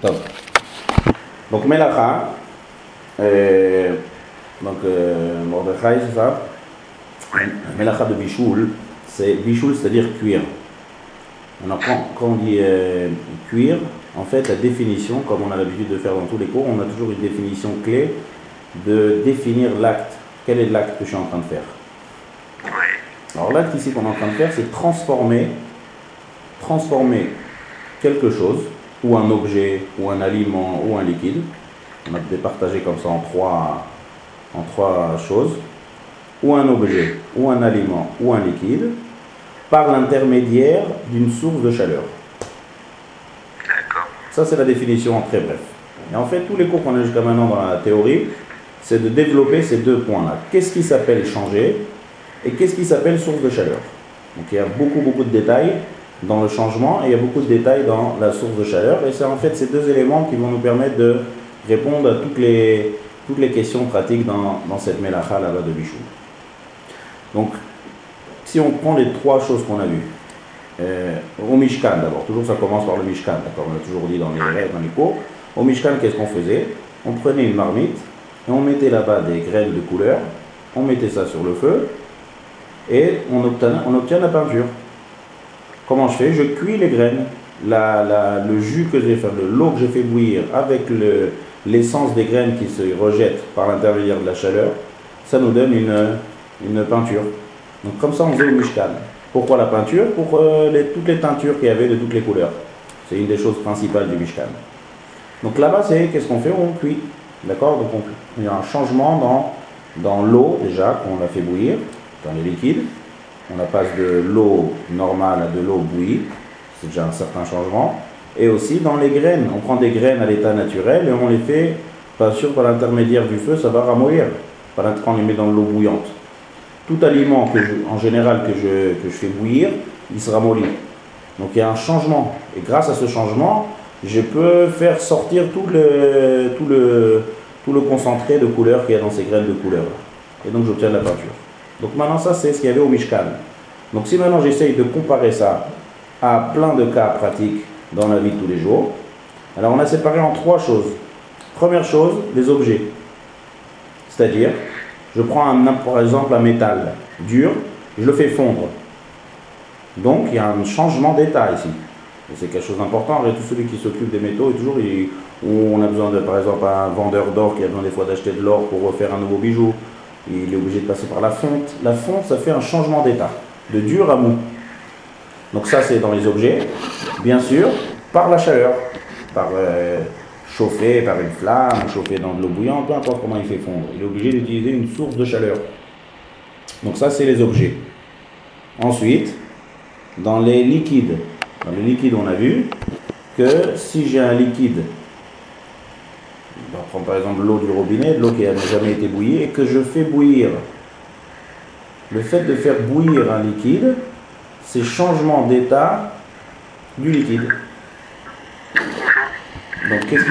Top. Donc Melacha, Mordechai, c'est ça. Melacha de Bichoul, c'est-à-dire cuire. Quand on dit cuire, en fait la définition, comme on a l'habitude de faire dans tous les cours, on a toujours une définition clé de définir l'acte. Quel est l'acte que je suis en train de faire? Alors l'acte ici qu'on est en train de faire, c'est transformer quelque chose, ou un objet, ou un aliment, ou un liquide. On a départagé comme ça en trois choses, ou un objet, ou un aliment, ou un liquide, par l'intermédiaire d'une source de chaleur. Ça c'est la définition en très bref. Et en fait, tous les cours qu'on a jusqu'à maintenant dans la théorie, c'est de développer ces deux points-là. Qu'est-ce qui s'appelle changer et qu'est-ce qui s'appelle source de chaleur. Donc il y a beaucoup de détails dans le changement et il y a beaucoup de détails dans la source de chaleur. Et c'est en fait ces deux éléments qui vont nous permettre de répondre à toutes les questions pratiques dans cette mélacha là-bas de Bichoul. Donc, si on prend les trois choses qu'on a vues, au Mishkan d'abord, toujours ça commence par le Mishkan, d'accord, on l'a toujours dit dans les cours. Au Mishkan, qu'est-ce qu'on faisait? On prenait une marmite et on mettait là-bas des graines de couleur, on mettait ça sur le feu et on obtient la peinture. Comment je fais? Je cuis les graines, le jus que j'ai fait, l'eau que j'ai fait bouillir avec l'essence des graines qui se rejette par l'intermédiaire de la chaleur, ça nous donne une peinture. Donc comme ça on faisait au Mishkan. Pourquoi la peinture? Pour toutes les teintures qu'il y avait de toutes les couleurs. C'est une des choses principales du Mishkan. Donc là-bas, qu'est-ce qu'on fait? On cuit. D'accord? Donc il y a un changement dans l'eau déjà qu'on a fait bouillir, dans les liquides. On passe de l'eau normale à de l'eau bouillie. C'est déjà un certain changement. Et aussi dans les graines. On prend des graines à l'état naturel et on les fait, pas sûr, par l'intermédiaire du feu, ça va ramollir. Quand on les met dans l'eau bouillante. Tout aliment en général que je fais bouillir, il se ramollit. Donc il y a un changement. Et grâce à ce changement, je peux faire sortir tout le concentré de couleur qu'il y a dans ces graines de couleur. Et donc j'obtiens de la peinture. Donc maintenant ça c'est ce qu'il y avait au Mishkan. Donc si maintenant j'essaye de comparer ça à plein de cas pratiques dans la vie de tous les jours, alors on a séparé en trois choses. Première chose, les objets. C'est-à-dire, je prends par exemple un métal dur, je le fais fondre. Donc il y a un changement d'état ici. Et c'est quelque chose d'important. Tout celui qui s'occupe des métaux, et toujours, on a besoin de, par exemple, un vendeur d'or qui a besoin des fois d'acheter de l'or pour refaire un nouveau bijou. Il est obligé de passer par la fonte. La fonte, ça fait un changement d'état, de dur à mou. Donc ça, c'est dans les objets. Bien sûr, par la chaleur, par chauffer par une flamme, chauffer dans de l'eau bouillante, peu importe comment il fait fondre. Il est obligé d'utiliser une source de chaleur. Donc ça, c'est les objets. Ensuite, dans les liquides. Dans les liquides, on a vu que si j'ai un liquide, on va prendre par exemple l'eau du robinet, de l'eau qui n'a jamais été bouillie, et que je fais bouillir. Le fait de faire bouillir un liquide, c'est changement d'état du liquide. Donc qu'est-ce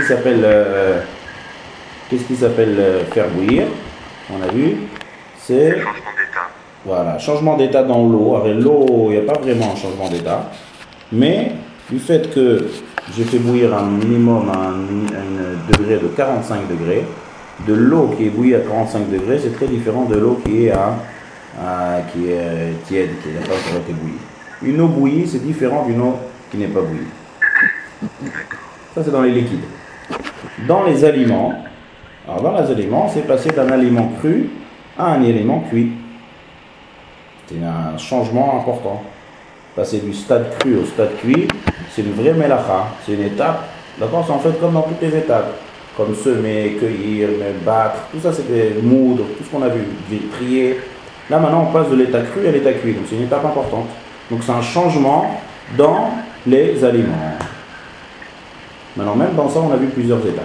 qui s'appelle faire bouillir? On a vu, c'est changement d'état. Voilà, changement d'état dans l'eau. Avec l'eau, il n'y a pas vraiment un changement d'état. Mais du fait que j'ai fait bouillir un minimum à un degré de 45 degrés, de l'eau qui est bouillie à 45 degrés, c'est très différent de l'eau qui est qui est tiède, qui n'a pas encore été bouillie. Une eau bouillie, c'est différent d'une eau qui n'est pas bouillie. Ça, c'est dans les liquides. Dans les aliments, alors dans les aliments, c'est passer d'un aliment cru à un aliment cuit. C'est un changement important. Passer du stade cru au stade cuit, c'est une vraie mélacha, c'est une étape. D'accord, c'est en fait comme dans toutes les étapes. Comme semer, cueillir, battre, tout ça c'était moudre, tout ce qu'on a vu, trier. Là maintenant on passe de l'état cru à l'état cuit, donc c'est une étape importante. Donc c'est un changement dans les aliments. Maintenant même dans ça on a vu plusieurs étapes.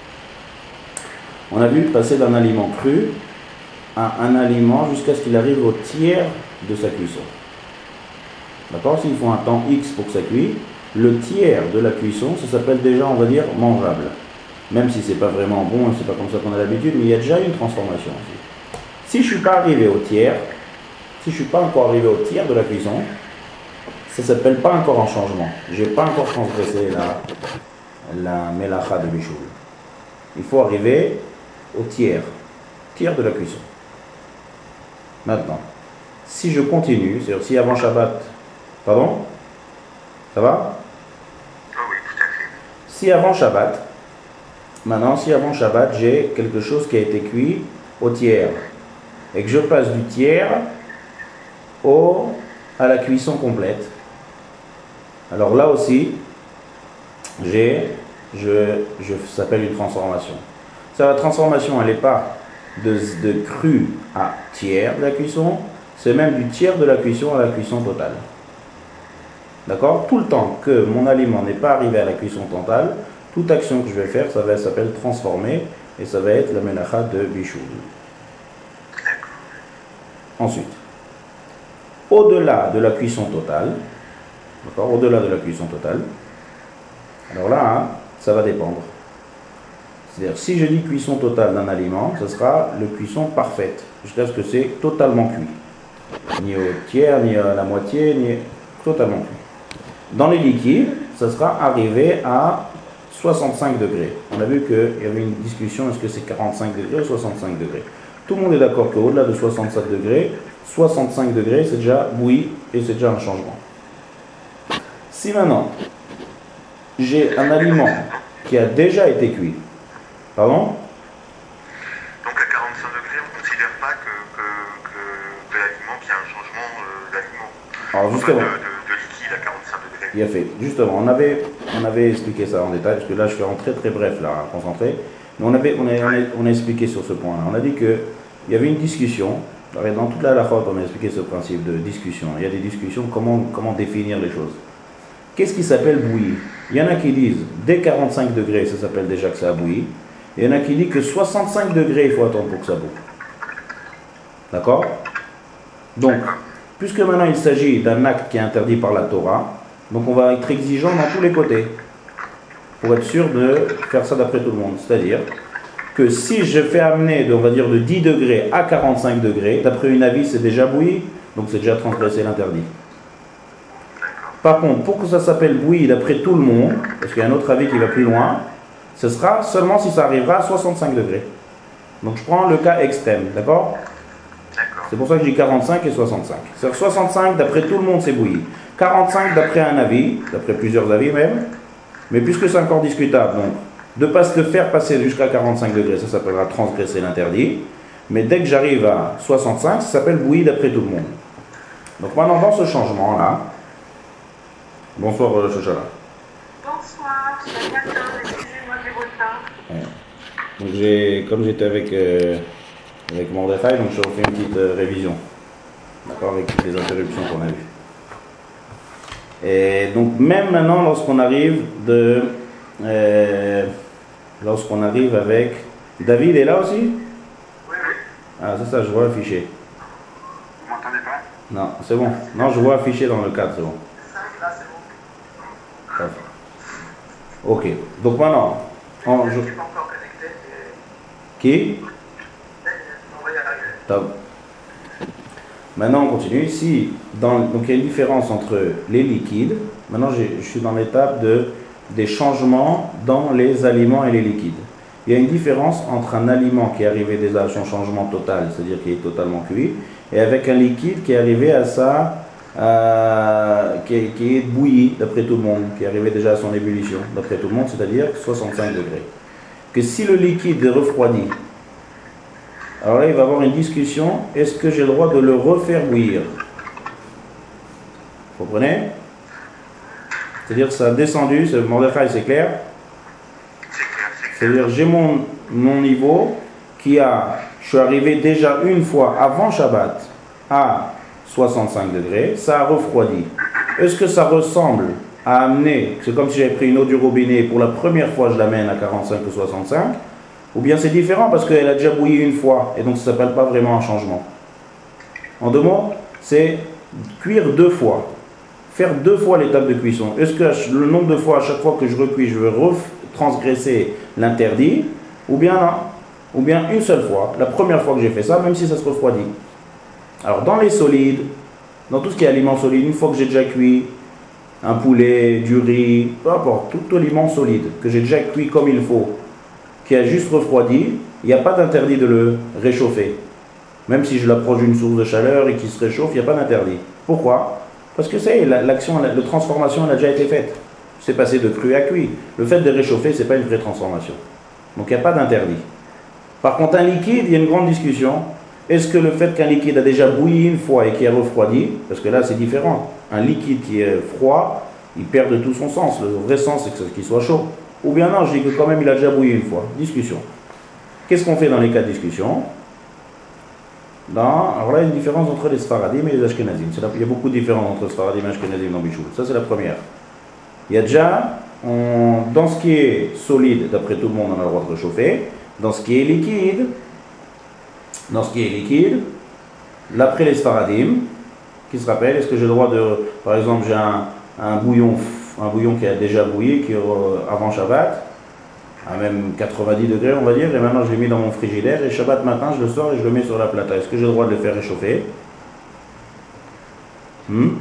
On a vu passer d'un aliment cru à un aliment jusqu'à ce qu'il arrive au tiers de sa cuisson. D'accord? S'il faut un temps X pour que ça cuise, le tiers de la cuisson, ça s'appelle déjà, on va dire, mangeable. Même si c'est pas vraiment bon, c'est pas comme ça qu'on a l'habitude, mais il y a déjà une transformation aussi. Si je suis pas arrivé au tiers, si je suis pas encore arrivé au tiers de la cuisson, ça s'appelle pas encore un changement. J'ai pas encore transgressé la melacha de Bichoul. Il faut arriver au tiers de la cuisson. Maintenant, si je continue, c'est-à-dire si avant Shabbat, pardon? Ça va? Oui, tout à fait. Si avant Shabbat, maintenant, si avant Shabbat, j'ai quelque chose qui a été cuit au tiers, et que je passe du tiers à la cuisson complète, alors là aussi, ça s'appelle une transformation. Ça, la transformation, elle n'est pas de cru à tiers de la cuisson, c'est même du tiers de la cuisson à la cuisson totale. D'accord? Tout le temps que mon aliment n'est pas arrivé à la cuisson totale, toute action que je vais faire, ça s'appelle transformer, et ça va être la melacha de Bichoul. Ensuite, au-delà de la cuisson totale, d'accord? Au-delà de la cuisson totale, alors là, hein, ça va dépendre. C'est-à-dire, si je dis cuisson totale d'un aliment, ce sera la cuisson parfaite, jusqu'à ce que c'est totalement cuit. Ni au tiers, ni à la moitié, ni totalement cuit. Dans les liquides, ça sera arrivé à 65 degrés. On a vu qu'il y avait une discussion, est-ce que c'est 45 degrés ou 65 degrés? Tout le monde est d'accord qu'au-delà de 65 degrés, c'est déjà bouilli et c'est déjà un changement. Si maintenant, j'ai un aliment qui a déjà été cuit, pardon? Donc à 45 degrés, on ne considère pas que l'aliment, qu'il y a un changement d'aliment. Alors justement, De liquide à 45 degrés. il a fait. Justement, on avait expliqué ça en détail, parce que là je fais en très très bref, là, hein, concentré. Mais on a expliqué sur ce point-là. On a dit qu'il y avait une discussion. Dans toute la halakha, on a expliqué ce principe de discussion. Il y a des discussions, comment définir les choses. Qu'est-ce qui s'appelle bouilli? Il y en a qui disent, dès 45 degrés, ça s'appelle déjà que ça a bouilli. Et il y en a qui disent que 65 degrés, il faut attendre pour que ça bouille. D'accord? Donc, puisque maintenant il s'agit d'un acte qui est interdit par la Torah, donc on va être exigeant dans tous les côtés, pour être sûr de faire ça d'après tout le monde. C'est-à-dire que si je fais amener, on va dire, de 10 degrés à 45 degrés, d'après une avis, c'est déjà bouilli, donc c'est déjà transgressé l'interdit. Par contre, pour que ça s'appelle bouilli d'après tout le monde, parce qu'il y a un autre avis qui va plus loin, ce sera seulement si ça arrivera à 65 degrés. Donc je prends le cas extrême, d'accord? C'est pour ça que je dis 45 et 65. C'est-à-dire 65, d'après tout le monde, c'est bouilli. 45, d'après un avis, d'après plusieurs avis même, mais puisque c'est encore discutable, donc, de ne pas se le faire passer jusqu'à 45 degrés, ça s'appellera transgresser l'interdit. Mais dès que j'arrive à 65, ça s'appelle bouilli d'après tout le monde. Donc maintenant, dans ce changement-là, bonsoir Shoshana. Bonsoir, excusez-moi du retard. Donc comme j'étais avec Mordechai, donc je refais une petite révision. D'accord, avec toutes les interruptions qu'on a vues. Et donc même maintenant, lorsqu'on arrive avec... David est là aussi? Oui, oui. Ah, c'est ça, je vois affiché. Vous m'entendez pas? Non, c'est bon. Non, je vois affiché dans le cadre, c'est bon. Là, c'est bon. Parfait. Ok, donc maintenant... Je ne suis pas encore connecté. Qui? On va y arriver. Top. Maintenant, on continue. Ici, donc il y a une différence entre les liquides. Maintenant, je suis dans l'étape des changements dans les aliments et les liquides. Il y a une différence entre un aliment qui est arrivé déjà à son changement total, c'est-à-dire qui est totalement cuit, et avec un liquide qui est arrivé à qui est bouilli d'après tout le monde, qui est arrivé déjà à son ébullition d'après tout le monde, c'est-à-dire 65 degrés. Que si le liquide est refroidi, alors là il va y avoir une discussion, est-ce que j'ai le droit de le refaire bouillir? Vous comprenez? C'est-à-dire que ça a descendu, c'est Mordechai, c'est clair? C'est-à-dire j'ai mon niveau je suis arrivé déjà une fois avant Shabbat à 65 degrés, ça a refroidi. Est-ce que ça ressemble à amener, c'est comme si j'avais pris une eau du robinet et pour la première fois je l'amène à 45 ou 65, ou bien c'est différent parce qu'elle a déjà bouilli une fois et donc ça ne s'appelle pas vraiment un changement. En deux mots, c'est cuire deux fois, faire deux fois l'étape de cuisson. Est-ce que le nombre de fois à chaque fois que je recuis, je veux transgresser l'interdit, ou bien une seule fois, la première fois que j'ai fait ça, même si ça se refroidit. Alors dans les solides, dans tout ce qui est aliments solides, une fois que j'ai déjà cuit, un poulet, du riz, peu importe, tout aliment solide, que j'ai déjà cuit comme il faut, qui a juste refroidi, il n'y a pas d'interdit de le réchauffer. Même si je l'approche d'une source de chaleur et qu'il se réchauffe, il n'y a pas d'interdit. Pourquoi? Parce que c'est l'action de transformation, elle a déjà été faite. C'est passé de cru à cuit. Le fait de réchauffer, ce n'est pas une vraie transformation. Donc il n'y a pas d'interdit. Par contre, un liquide, il y a une grande discussion. Est-ce que le fait qu'un liquide a déjà bouilli une fois et qui a refroidi, parce que là c'est différent, un liquide qui est froid, il perd de tout son sens. Le vrai sens, c'est qu'il soit chaud. Ou bien non, je dis que quand même il a déjà bouilli une fois. Discussion. Qu'est-ce qu'on fait dans les cas de discussion? Alors là, il y a une différence entre les Sfaradim et les Ashkenazim. Il y a beaucoup de différences entre Sfaradim et Ashkenazim dans Bichoul. Ça, c'est la première. Il y a déjà, dans ce qui est solide, d'après tout le monde, on a le droit de réchauffer. Dans ce qui est liquide, l'après les Sfaradim, qui se rappelle, est-ce que j'ai le droit de, par exemple, j'ai un bouillon qui a déjà bouilli, qui avant Shabbat, à même 90 degrés on va dire, et maintenant je l'ai mis dans mon frigidaire, et Shabbat matin je le sors et je le mets sur la plata. Est-ce que j'ai le droit de le faire réchauffer? Je dirais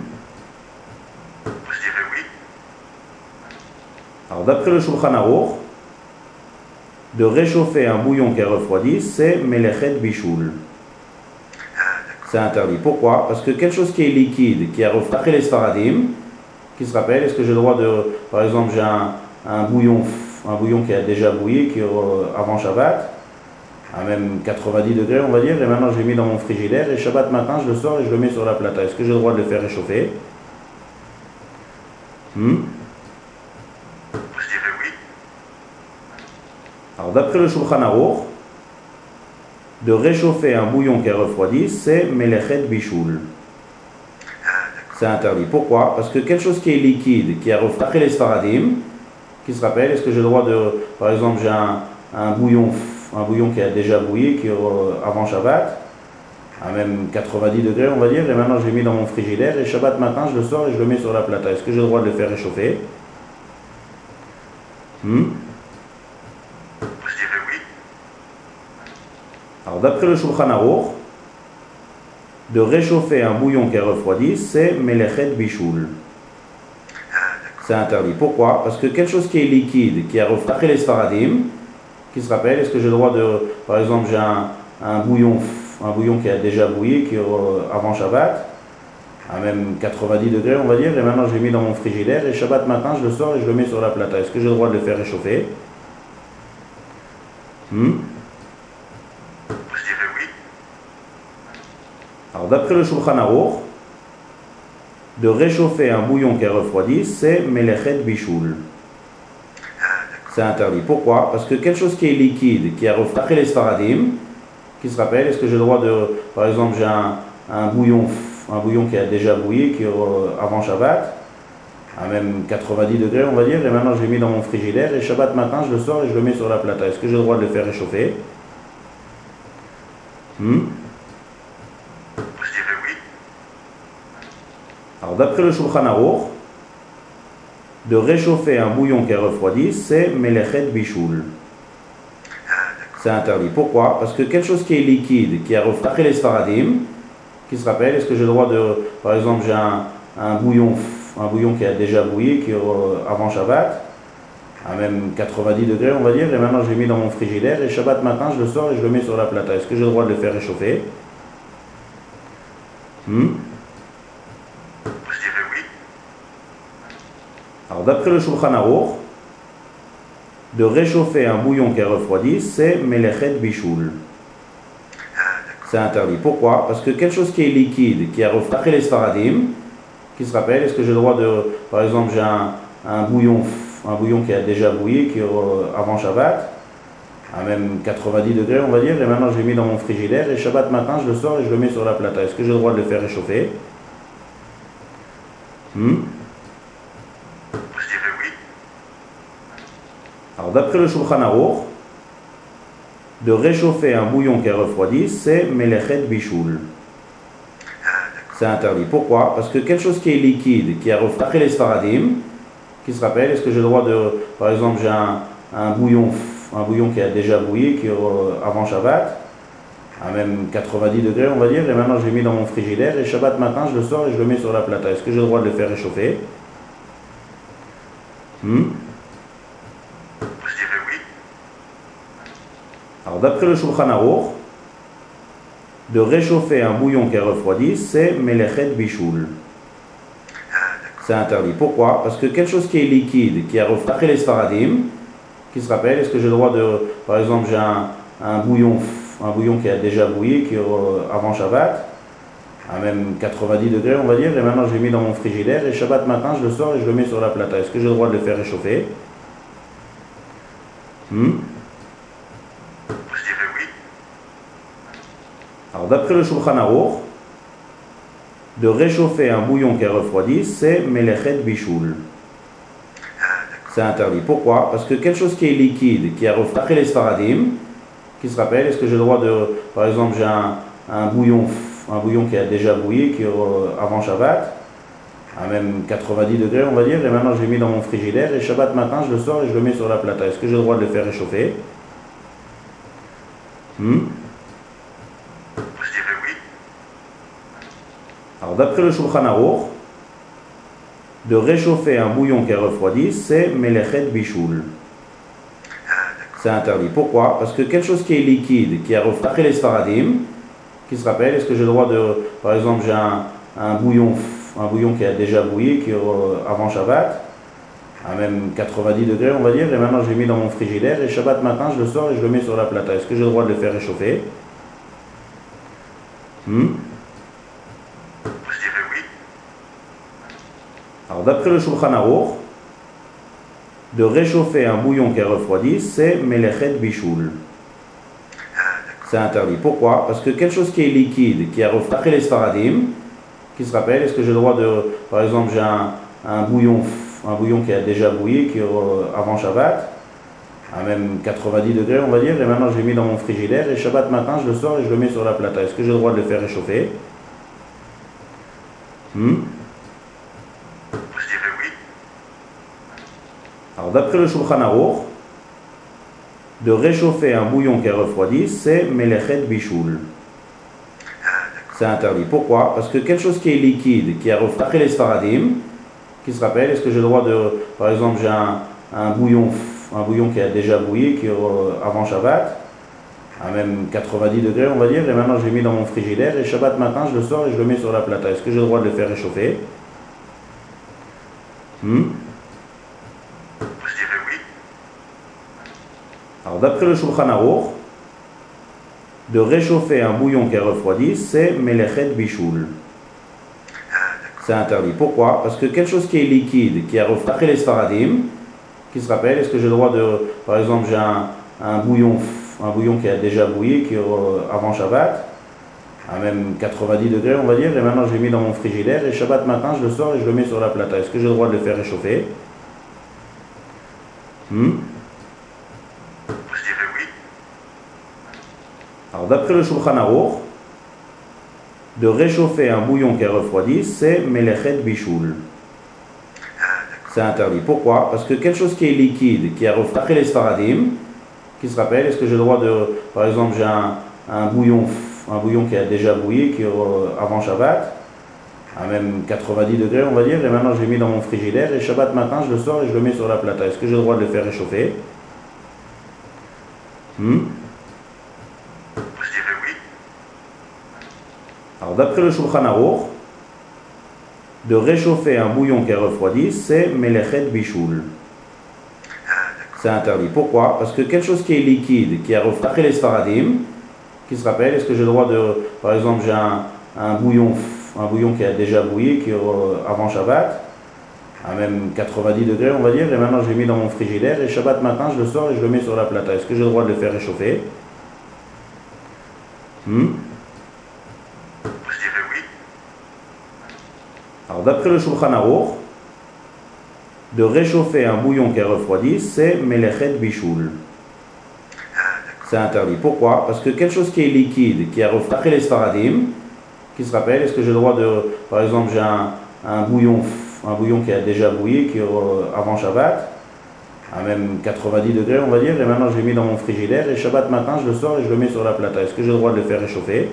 oui. Alors d'après le Shulchan Aruch, de réchauffer un bouillon qui a refroidi, c'est Melechet Bishul. C'est interdit. Pourquoi? Parce que quelque chose qui est liquide, qui a refroidi, après les Sfaradim, qui se rappelle, est-ce que j'ai le droit de, par exemple, j'ai un bouillon qui a déjà bouilli, qui avant Shabbat, à même 90 degrés on va dire, et maintenant je l'ai mis dans mon frigidaire, et Shabbat matin je le sors et je le mets sur la plata. Est-ce que j'ai le droit de le faire réchauffer? Je dirais oui. Alors d'après le Shulchan Aruch, de réchauffer un bouillon qui a refroidi, c'est Melechet Bishul. C'est interdit. Pourquoi? Parce que quelque chose qui est liquide, qui a refroidi, après les Sfaradim, qui se rappelle, est-ce que j'ai le droit de, par exemple, j'ai un bouillon qui a déjà bouilli, qui avant Shabbat, à même 90 degrés on va dire, et maintenant je l'ai mis dans mon frigidaire, et Shabbat matin je le sors et je le mets sur la plata. Est-ce que j'ai le droit de le faire réchauffer? Je dirais oui. Alors d'après le Shulchan Aruch, de réchauffer un bouillon qui a refroidi, c'est Melechet Bishul. C'est interdit. Pourquoi? Parce que quelque chose qui est liquide, qui a refroidi, après les Sfaradim, qui se rappelle, est-ce que j'ai le droit de, par exemple, j'ai un bouillon qui a déjà bouilli, qui avant Shabbat, à même 90 degrés on va dire, et maintenant je l'ai mis dans mon frigidaire, et Shabbat matin je le sors et je le mets sur la plata. Est-ce que j'ai le droit de le faire réchauffer? Je dirais oui. Alors d'après le Shulchan Aruch, de réchauffer un bouillon qui a refroidi, c'est Melechet Bishul. C'est interdit. Pourquoi? Parce que quelque chose qui est liquide, qui a refroidi, après les Sfaradim, qui se rappelle, est-ce que j'ai le droit de, par exemple, j'ai un bouillon qui a déjà bouilli, qui avant Shabbat, à même 90 degrés on va dire, et maintenant je l'ai mis dans mon frigidaire, et Shabbat matin je le sors et je le mets sur la plata. Est-ce que j'ai le droit de le faire réchauffer? Je dirais oui. Alors d'après le Shulchan Aruch, de réchauffer un bouillon qui a refroidi, c'est Melechet Bishul. C'est interdit. Pourquoi? Parce que quelque chose qui est liquide, qui a refroidi, après les Sfaradim, qui se rappelle, est-ce que j'ai le droit de, par exemple, j'ai un bouillon qui a déjà bouilli, qui avant Shabbat, à même 90 degrés on va dire, et maintenant je l'ai mis dans mon frigidaire, et Shabbat matin je le sors et je le mets sur la plata. Est-ce que j'ai le droit de le faire réchauffer? Je dirais oui. Alors d'après le Shulchan Aruch, de réchauffer un bouillon qui a refroidi, c'est Melechet Bishul. C'est interdit. Pourquoi? Parce que quelque chose qui est liquide, qui a refroidi, après les Sfaradim, qui se rappelle, est-ce que j'ai le droit de, par exemple, j'ai un bouillon qui a déjà bouilli, qui avant Shabbat, à même 90 degrés on va dire, et maintenant je l'ai mis dans mon frigidaire, et Shabbat matin je le sors et je le mets sur la plata. Est-ce que j'ai le droit de le faire réchauffer? Je dirais oui. Alors d'après le Shulchan Aruch, de réchauffer un bouillon qui a refroidi, c'est Melechet Bishul. C'est interdit. Pourquoi? Parce que quelque chose qui est liquide, qui a refroidi, après les Sfaradim, qui se rappelle, est-ce que j'ai le droit de, par exemple, j'ai un bouillon qui a déjà bouilli, qui avant Shabbat, à même 90 degrés on va dire, et maintenant je l'ai mis dans mon frigidaire, et Shabbat matin je le sors et je le mets sur la plata. Est-ce que j'ai le droit de le faire réchauffer? Hmm? Je dirais oui. Alors d'après le Shulchan Aruch, de réchauffer un bouillon qui est refroidi, c'est melechet bishul. C'est interdit. Pourquoi? Parce que quelque chose qui est liquide, qui a refroidi, après les Sfaradim, qui se rappelle, est-ce que j'ai le droit de, par exemple, j'ai un bouillon qui a déjà bouilli, qui avant Shabbat, à même 90 degrés on va dire, et maintenant je l'ai mis dans mon frigidaire, et Shabbat matin je le sors et je le mets sur la plata. Est-ce que j'ai le droit de le faire réchauffer? Je dirais oui. Alors d'après le Shulchan Aruch, de réchauffer un bouillon qui est refroidi, c'est melechet bishul. C'est interdit. Pourquoi? Parce que quelque chose qui est liquide, qui a refroidi, après les Sfaradim, qui se rappelle, est-ce que j'ai le droit de, par exemple, j'ai un bouillon qui a déjà bouilli, qui avant Shabbat, à même 90 degrés on va dire, et maintenant je l'ai mis dans mon frigidaire, et Shabbat matin je le sors et je le mets sur la plata. Est-ce que j'ai le droit de le faire réchauffer? Je dirais oui. Alors d'après le Shulchan Aruch, de réchauffer un bouillon qui est refroidi, c'est melechet bishul. C'est interdit. Pourquoi? Parce que quelque chose qui est liquide, qui a refroidi, après les Sfaradim, qui se rappelle, est-ce que j'ai le droit de, par exemple, j'ai un bouillon qui a déjà bouilli, qui avant Shabbat, à même 90 degrés on va dire, et maintenant je l'ai mis dans mon frigidaire, et Shabbat matin je le sors et je le mets sur la plata. Est-ce que j'ai le droit de le faire réchauffer? Je dirais oui. Alors d'après le Shulchan Aruch, de réchauffer un bouillon qui est refroidi, c'est melechet bishul. C'est interdit. Pourquoi? Parce que quelque chose qui est liquide, qui a refroidi, après les Sfaradim, qui se rappelle, est-ce que j'ai le droit de, par exemple, j'ai un bouillon qui a déjà bouilli, qui avant Shabbat, à même 90 degrés on va dire, et maintenant je l'ai mis dans mon frigidaire, et Shabbat matin je le sors et je le mets sur la plata. Est-ce que j'ai le droit de le faire réchauffer? Je dirais oui. Alors d'après le Shulchan Aruch, de réchauffer un bouillon qui est refroidi, c'est melechet bishul. C'est interdit. Pourquoi? Parce que quelque chose qui est liquide, qui a refroidi, après les Sfaradim, qui se rappelle, est-ce que j'ai le droit de, par exemple, j'ai un bouillon qui a déjà bouilli, qui avant Shabbat, à même 90 degrés on va dire, et maintenant je l'ai mis dans mon frigidaire, et Shabbat matin je le sors et je le mets sur la plata. Est-ce que j'ai le droit de le faire réchauffer? Je dirais oui. Alors d'après le Shulchan Aruch, de réchauffer un bouillon qui est refroidi, c'est melechet bishul. C'est interdit. Pourquoi? Parce que quelque chose qui est liquide, qui a refroidi, après les Sfaradim, qui se rappelle, est-ce que j'ai le droit de, par exemple, j'ai un bouillon qui a déjà bouilli, qui avant Shabbat, à même 90 degrés on va dire, et maintenant je l'ai mis dans mon frigidaire, et Shabbat matin je le sors et je le mets sur la plata. Est-ce que j'ai le droit de le faire réchauffer? Je dirais oui. Alors d'après le Shulchan Aruch, de réchauffer un bouillon qui est refroidi, c'est melechet bishul. C'est interdit. Pourquoi? Parce que quelque chose qui est liquide, qui a refroidi, après les Sfaradim, qui se rappelle, est-ce que j'ai le droit de, par exemple, j'ai un bouillon qui a déjà bouilli, qui avant Shabbat, à même 90 degrés on va dire, et maintenant je l'ai mis dans mon frigidaire, et Shabbat matin je le sors et je le mets sur la plata. Est-ce que j'ai le droit de le faire réchauffer? Je dirais oui. Alors d'après le Shulchan Aruch, de réchauffer un bouillon qui est refroidi, c'est melechet bishul. C'est interdit. Pourquoi? Parce que quelque chose qui est liquide, qui a refroidi, après les Sfaradim, qui se rappelle, est-ce que j'ai le droit de, par exemple, j'ai un bouillon qui a déjà bouilli, qui avant Shabbat, à même 90 degrés on va dire, et maintenant je l'ai mis dans mon frigidaire, et Shabbat matin je le sors et je le mets sur la plata. Est-ce que j'ai le droit de le faire réchauffer? Je dirais oui. Alors d'après le Shulchan Aruch, de réchauffer un bouillon qui est refroidi, c'est melechet bishul. C'est interdit. Pourquoi? Parce que quelque chose qui est liquide, qui a refroidi, après les Sfaradim, qui se rappelle, est-ce que j'ai le droit de, par exemple, j'ai un bouillon qui a déjà bouilli, qui avant Shabbat, à même 90 degrés on va dire, et maintenant je l'ai mis dans mon frigidaire, et Shabbat matin je le sors et je le mets sur la plata. Est-ce que j'ai le droit de le faire réchauffer?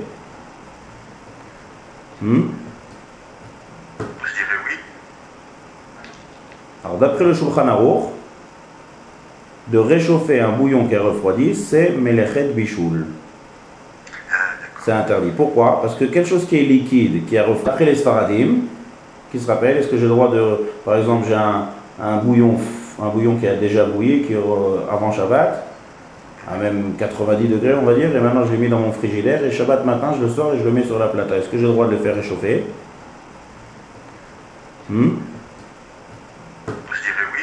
Je dirais oui. Alors Alors d'après le Shulchan Aruch, de réchauffer un bouillon qui est refroidi, c'est melechet bishul. C'est interdit. Pourquoi? Parce que quelque chose qui est liquide, qui a refroidi, après les Sfaradim, qui se rappelle, est-ce que j'ai le droit de, par exemple, j'ai un bouillon qui a déjà bouilli, qui avant Shabbat, à même 90 degrés on va dire, et maintenant je l'ai mis dans mon frigidaire, et Shabbat matin je le sors et je le mets sur la plata. Est-ce que j'ai le droit de le faire réchauffer? Je dirais oui.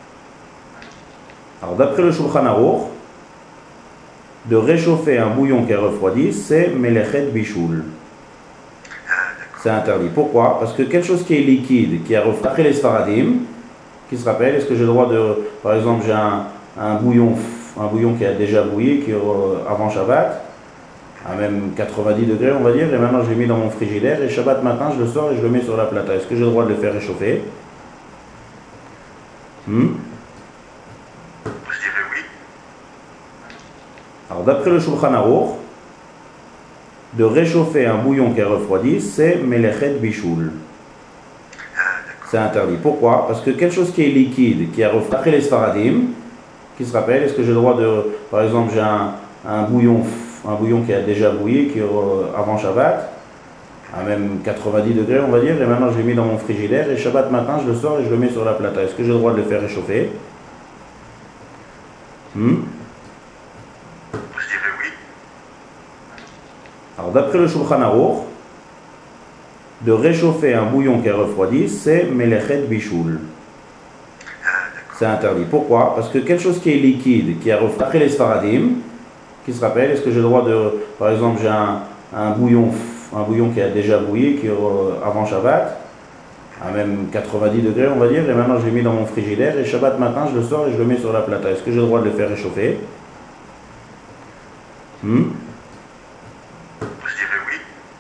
Alors d'après le Shulchan Aruch, de réchauffer un bouillon qui est refroidi, c'est melechet bishul. C'est interdit. Pourquoi? Parce que quelque chose qui est liquide, qui a refroidi, après les Sfaradim, qui se rappelle, est-ce que j'ai le droit de, par exemple, j'ai un bouillon qui a déjà bouilli, qui avant Shabbat, à même 90 degrés on va dire, et maintenant je l'ai mis dans mon frigidaire, et Shabbat matin je le sors et je le mets sur la plata. Est-ce que j'ai le droit de le faire réchauffer? Je dirais oui. Alors d'après le Shulchan Aruch, de réchauffer un bouillon qui est refroidi, c'est melechet bishul. C'est interdit. Pourquoi? Parce que quelque chose qui est liquide, qui a refroidi, après les Sfaradim, qui se rappelle, est-ce que j'ai le droit de, par exemple, j'ai un bouillon qui a déjà bouilli, qui avant Shabbat, à même 90 degrés on va dire, et maintenant je l'ai mis dans mon frigidaire, et Shabbat matin je le sors et je le mets sur la plata. Est-ce que j'ai le droit de le faire réchauffer? Je dirais oui. Alors d'après le Shulchan Aruch, de réchauffer un bouillon qui est refroidi, c'est melechet bishul. C'est interdit. Pourquoi? Parce que quelque chose qui est liquide, qui a refroidi, après les Sfaradim, qui se rappelle, est-ce que j'ai le droit de, par exemple, j'ai un bouillon qui a déjà bouilli, qui avant Shabbat, à même 90 degrés on va dire, et maintenant je l'ai mis dans mon frigidaire, et Shabbat matin je le sors et je le mets sur la plata. Est-ce que j'ai le droit de le faire réchauffer? Je dirais oui.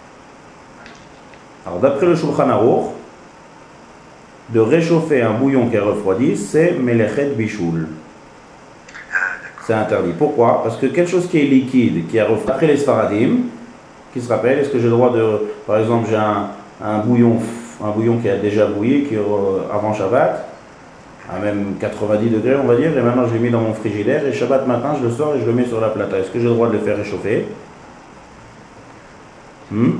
Alors d'après le Shulchan Aruch, de réchauffer un bouillon qui est refroidi, c'est melechet bishul. C'est interdit. Pourquoi? Parce que quelque chose qui est liquide, qui a refroidi, après les Sfaradim, qui se rappelle, est-ce que j'ai le droit de, par exemple, j'ai un bouillon qui a déjà bouilli, qui avant Shabbat, à même 90 degrés on va dire, et maintenant je l'ai mis dans mon frigidaire, et Shabbat matin je le sors et je le mets sur la plata. Est-ce que j'ai le droit de le faire réchauffer? Je dirais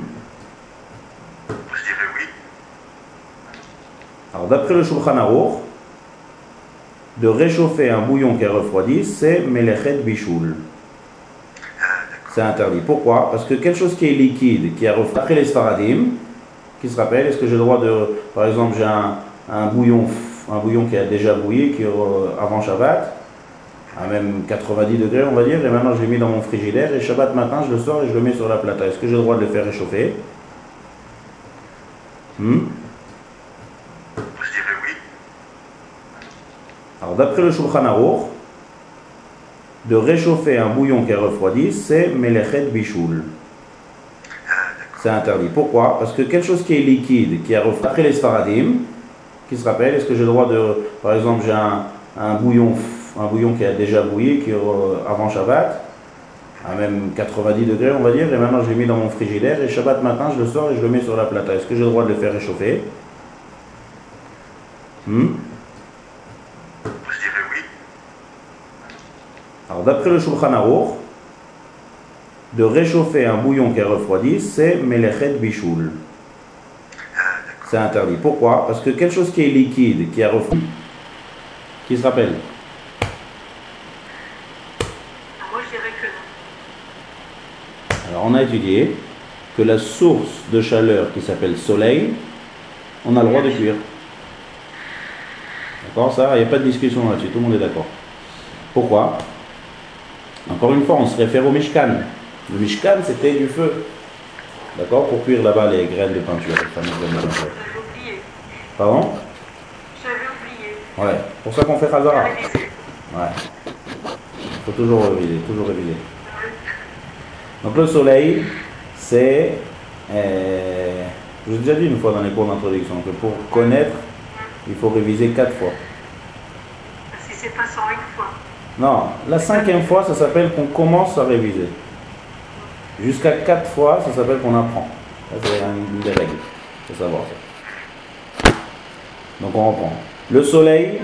oui. Alors d'après le Shulchan Aruch, de réchauffer un bouillon qui est refroidi, c'est melechet bishul. C'est interdit. Pourquoi? Parce que quelque chose qui est liquide, qui a refroidi, après les Sfaradim, qui se rappelle, est-ce que j'ai le droit de, par exemple, j'ai un bouillon qui a déjà bouilli, qui avant Shabbat, à même 90 degrés on va dire, et maintenant je l'ai mis dans mon frigidaire, et Shabbat matin je le sors et je le mets sur la plata. Est-ce que j'ai le droit de le faire réchauffer? Je dirais oui. Alors d'après le Shulchan Aruch, de réchauffer un bouillon qui est refroidi, c'est melechet bishul. C'est interdit. Pourquoi? Parce que quelque chose qui est liquide, qui a refroidi, après les Sfaradim, qui se rappelle, est-ce que j'ai le droit de, par exemple, j'ai un bouillon qui a déjà bouilli, qui avant Shabbat, à même 90 degrés on va dire, et maintenant je l'ai mis dans mon frigidaire, et Shabbat matin je le sors et je le mets sur la plata. Est-ce que j'ai le droit de le faire réchauffer? Je dirais oui. Alors d'après le Shulchan Aruch, de réchauffer un bouillon qui est refroidi, c'est melechet bishul. C'est interdit. Pourquoi? Parce que quelque chose qui est liquide, qui a refroidi, qui se rappelle? Moi, je dirais que non. Alors on a étudié que la source de chaleur qui s'appelle soleil, on a le droit de cuire. D'accord? Ça, il n'y a pas de discussion là-dessus, tout le monde est d'accord. Pourquoi? Encore une fois, on se réfère au Mishkan. Le Mishkan, c'était du feu. D'accord? Pour cuire là-bas les graines de peinture. J'avais oublié. Pardon? J'avais oublié. Ouais. Pour ça qu'on fait Khazara. Révisé. Ouais. Il faut toujours réviser, toujours réviser. Donc le soleil, c'est... je vous ai déjà dit une fois dans les cours d'introduction que pour connaître, il faut réviser 4 fois. Si c'est pas 101 fois. Non, la 5e fois, ça s'appelle qu'on commence à réviser. Jusqu'à 4 fois, ça s'appelle qu'on apprend. Ça, c'est une des règles. Il faut savoir ça. Donc on reprend. Le soleil,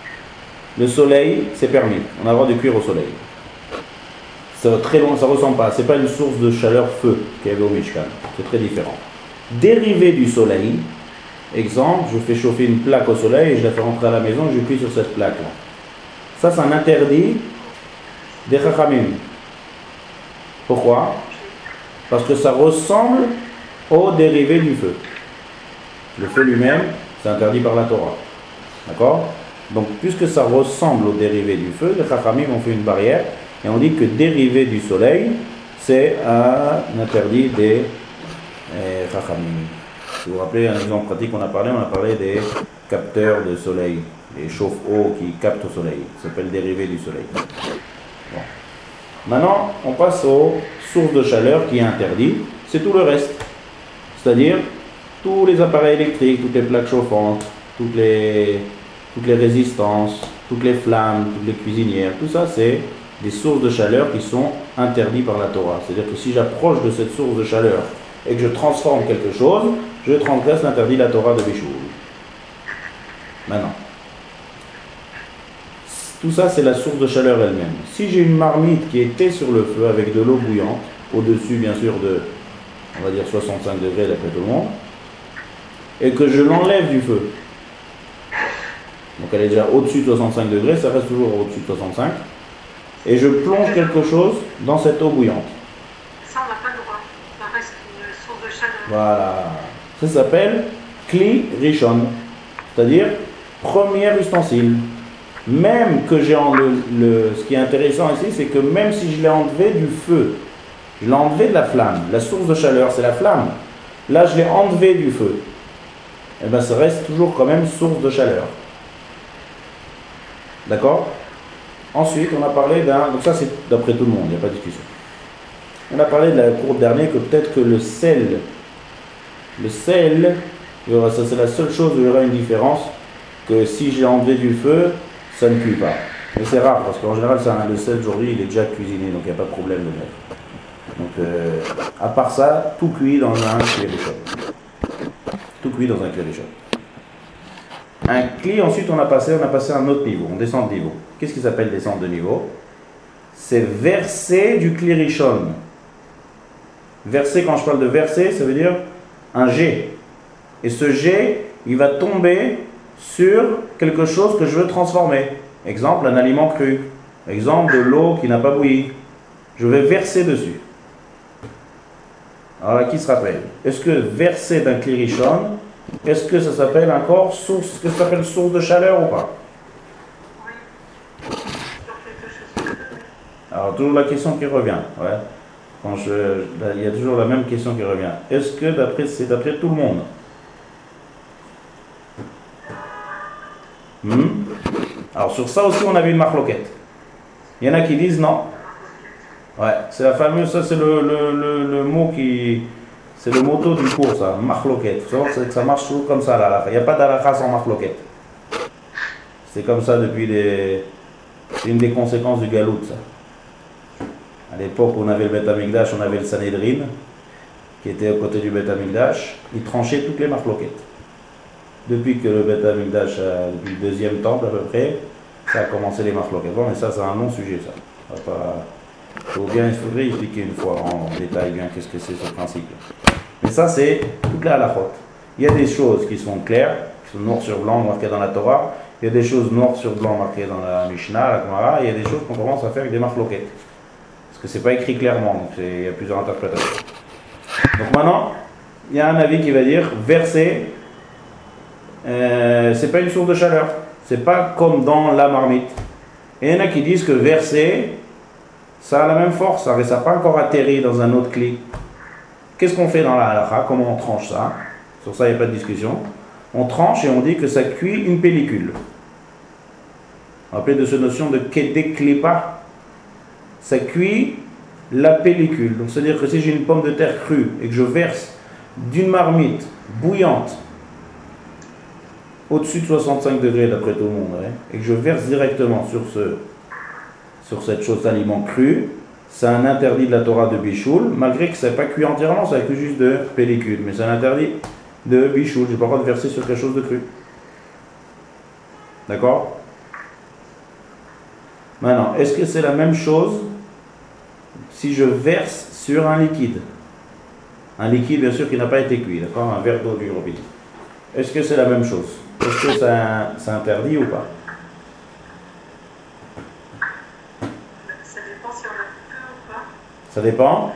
c'est permis. On a le droit de cuire au soleil. Ça va très loin, ça ne ressemble pas. Ce n'est pas une source de chaleur feu qu'il y avait au Mishkan. C'est très différent. Dérivé du soleil, exemple, je fais chauffer une plaque au soleil et je la fais rentrer à la maison et je cuis sur cette plaque-là. Ça, c'est un interdit des Chachamim. Pourquoi? Parce que ça ressemble au dérivé du feu. Le feu lui-même, c'est interdit par la Torah. D'accord? Donc, puisque ça ressemble au dérivé du feu, les Chachamim ont fait une barrière et on dit que dérivé du soleil, c'est un interdit des Chachamim. Si vous vous rappelez un exemple pratique qu'on a parlé des capteurs de soleil, des chauffe-eau qui captent au soleil. Ça s'appelle dérivé du soleil. Bon. Maintenant, on passe aux sources de chaleur qui est interdit. C'est tout le reste. C'est-à-dire tous les appareils électriques, toutes les plaques chauffantes, toutes les résistances, toutes les flammes, toutes les cuisinières. Tout ça, c'est des sources de chaleur qui sont interdites par la Torah. C'est-à-dire que si j'approche de cette source de chaleur et que je transforme quelque chose, je transgresse l'interdit de la Torah de Bishul. Maintenant, tout ça c'est la source de chaleur elle-même. Si j'ai une marmite qui était sur le feu avec de l'eau bouillante, au-dessus bien sûr de, on va dire 65 degrés d'après tout le monde, et que je l'enlève du feu, donc elle est déjà au-dessus de 65 degrés, ça reste toujours au-dessus de 65, et je plonge quelque chose dans cette eau bouillante. Ça, on n'a pas le droit. Ça reste une source de chaleur. Voilà. Ça s'appelle Kli Rishon, c'est-à-dire premier ustensile. Même que j'ai ce qui est intéressant ici, c'est que même si je l'ai enlevé du feu, je l'ai enlevé de la flamme, la source de chaleur c'est la flamme, là je l'ai enlevé du feu, et bien ça reste toujours quand même source de chaleur. D'accord? Ensuite, on a parlé donc ça c'est d'après tout le monde, il n'y a pas de discussion. On a parlé de la cour dernier que peut-être que le sel, ça c'est la seule chose où il y aura une différence, que si j'ai enlevé du feu, ça ne cuit pas. Mais c'est rare, parce qu'en général, le sel aujourd'hui, il est déjà cuisiné, donc il n'y a pas de problème de mettre. Donc, à part ça, tout cuit dans un klérichon. Tout cuit dans un klérichon. Un cli, ensuite on a passé à un autre niveau, on descend de niveau. Qu'est-ce qui s'appelle descendre de niveau? C'est verser du klérichon. Verser, quand je parle de verser, ça veut dire un jet. Et ce jet, il va tomber sur quelque chose que je veux transformer. Exemple, un aliment cru. Exemple, de l'eau qui n'a pas bouilli. Je vais verser dessus. Alors là, qui se rappelle? Est-ce que verser d'un klérichon, est-ce que ça s'appelle encore source, est-ce que ça s'appelle source de chaleur ou pas? Oui. Sur quelque chose. Alors, toujours la question qui revient. Ouais. Il y a toujours la même question qui revient. Est-ce que c'est d'après tout le monde? Alors sur ça aussi on avait une marloquette. Il y en a qui disent non. Ouais, c'est la fameuse, ça c'est le mot qui, c'est le motto du cours ça, marloquette. Vous savez que ça marche toujours comme ça là. Il n'y a pas d'alakha sans marloquette. C'est comme ça c'est une des conséquences du galout ça. À l'époque où on avait le Beth Amikdash, on avait le Sanhedrin qui était aux côtés du Beth Amikdash, il tranchait toutes les marloquettes. Depuis que le Beth Amikdash, depuis le deuxième temple à peu près, ça a commencé les marloquettes. Bon, mais ça c'est un non-sujet ça. Il faudrait expliquer une fois en détail bien qu'est-ce que c'est ce principe. Mais ça c'est toute la halachot. Il y a des choses qui sont claires, qui sont noir sur blanc marquées dans la Torah. Il y a des choses noir sur blanc marquées dans la Mishnah, la Gemara. Il y a des choses qu'on commence à faire avec des marloquettes. Parce que c'est pas écrit clairement, donc il y a plusieurs interprétations. Donc maintenant, il y a un avis qui va dire verser, c'est pas une source de chaleur. C'est pas comme dans la marmite. Et il y en a qui disent que verser, ça a la même force, ça n'a pas encore atterri dans un autre cli. Qu'est-ce qu'on fait dans la halakha? Comment on tranche ça? Sur ça, il n'y a pas de discussion. On tranche et on dit que ça cuit une pellicule. Rappelez de cette notion de kedeklipa. Ça cuit la pellicule. Donc, c'est-à-dire que si j'ai une pomme de terre crue et que je verse d'une marmite bouillante au-dessus de 65 degrés d'après tout le monde, et que je verse directement sur cette chose d'aliment cru, c'est un interdit de la Torah de Bishul, malgré que ça n'est pas cuit entièrement, ça cuit juste de pellicule, mais c'est un interdit de Bishul, je n'ai pas le droit de verser sur quelque chose de cru. D'accord? Maintenant, est-ce que c'est la même chose si je verse sur un liquide? Un liquide, bien sûr, qui n'a pas été cuit, d'accord? Un verre d'eau du robinet. Est-ce que c'est la même chose? Est-ce que c'est interdit ou pas? Ça dépend si on a peu ou pas. Ça dépend.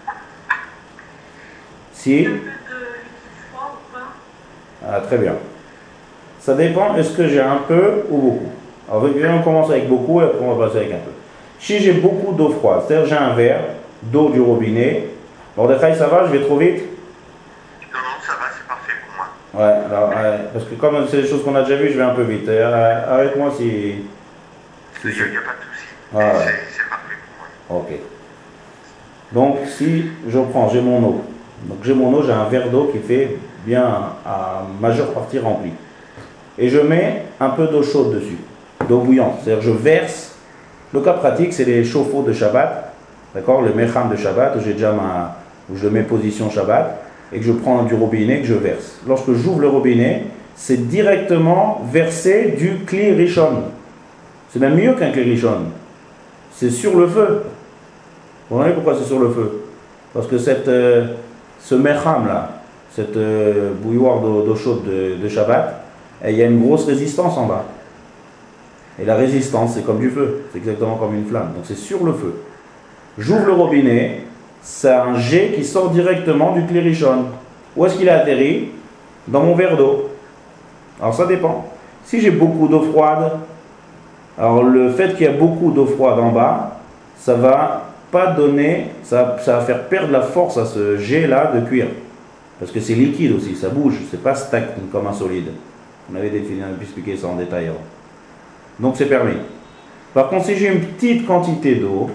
Si? Il y a peu de liquide froid ou pas? Ah, très bien. Ça dépend, est-ce que j'ai un peu ou beaucoup? Alors, on commence avec beaucoup et après on va passer avec un peu. Si j'ai beaucoup d'eau froide, c'est-à-dire j'ai un verre d'eau du robinet, Mordechai, ça va, je vais trop vite? Non, non, ça va, c'est parfait pour moi. Ouais, alors, parce que comme c'est des choses qu'on a déjà vues, je vais un peu vite. Arrête-moi si... Il n'y a pas de souci. Ah, ouais. C'est parfait pour moi. Ok. Donc, si je prends, j'ai mon eau. Donc, j'ai mon eau, j'ai un verre d'eau qui fait bien à majeure partie rempli. Et je mets un peu d'eau chaude dessus, d'eau bouillante. C'est-à-dire, je verse. Le cas pratique, c'est les chauffe-eau de Shabbat, d'accord? Le mecham de Shabbat, où je mets position Shabbat, et que je prends du robinet, que je verse. Lorsque j'ouvre le robinet, c'est directement versé du kli rishon. C'est même mieux qu'un kli rishon. C'est sur le feu. Vous voyez pourquoi c'est sur le feu? Parce que ce mecham là, cette bouilloire d'eau chaude de Shabbat, il y a une grosse résistance en bas. Et la résistance, c'est comme du feu. C'est exactement comme une flamme. Donc c'est sur le feu. J'ouvre le robinet, c'est un jet qui sort directement du kli rishon. Où est-ce qu'il a atterri? Dans mon verre d'eau. Alors ça dépend. Si j'ai beaucoup d'eau froide, alors le fait qu'il y a beaucoup d'eau froide en bas, ça va pas donner, ça va faire perdre la force à ce jet là de cuire. Parce que c'est liquide aussi, ça bouge, c'est pas stack comme un solide. On avait expliqué ça en détail avant. Donc c'est permis. Par contre, si j'ai une petite quantité d'eau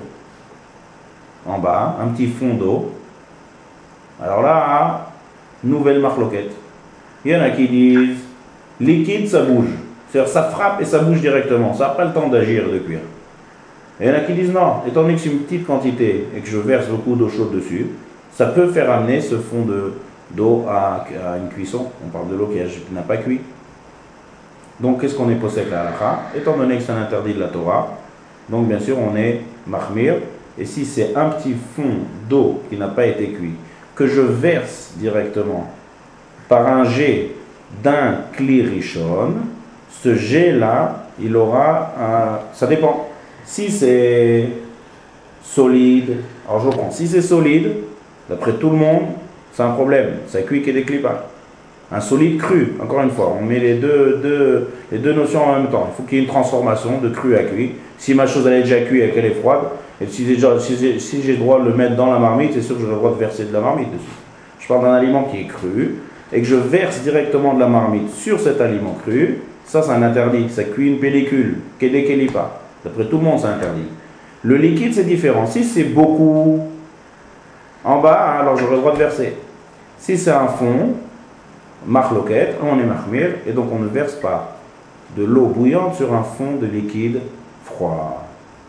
en bas, un petit fond d'eau, alors là, nouvelle marloquette. Il y en a qui disent liquide, ça bouge. C'est-à-dire ça frappe et ça bouge directement. Ça n'a pas le temps d'agir et de cuire. Et il y en a qui disent non, étant donné que c'est une petite quantité et que je verse beaucoup d'eau chaude dessus, ça peut faire amener ce fond d'eau à une cuisson. On parle de l'eau qui n'a pas cuit. Donc qu'est-ce qu'on est possède la halakha? Étant donné que c'est un interdit de la Torah, donc bien sûr on est mahmir. Et si c'est un petit fond d'eau qui n'a pas été cuit, que je verse directement par un jet d'un kli rishon, ce jet-là, il aura ça dépend. Si c'est solide, alors je reprends. Si c'est solide, d'après tout le monde, c'est un problème. Ça cuit que des clipas. Un solide cru, encore une fois, on met les deux notions en même temps. Il faut qu'il y ait une transformation de cru à cuit. Si ma chose elle est déjà cuite et qu'elle est froide, et si j'ai le droit de le mettre dans la marmite, c'est sûr que j'ai le droit de verser de la marmite dessus. Je parle d'un aliment qui est cru, et que je verse directement de la marmite sur cet aliment cru, ça c'est un interdit. Ça cuit une pellicule, kede kelipa. D'après tout le monde, c'est interdit. Le liquide, c'est différent. Si c'est beaucoup en bas, alors j'aurai le droit de verser. Si c'est un fond, marloquette, on est mahmir, et donc on ne verse pas de l'eau bouillante sur un fond de liquide froid.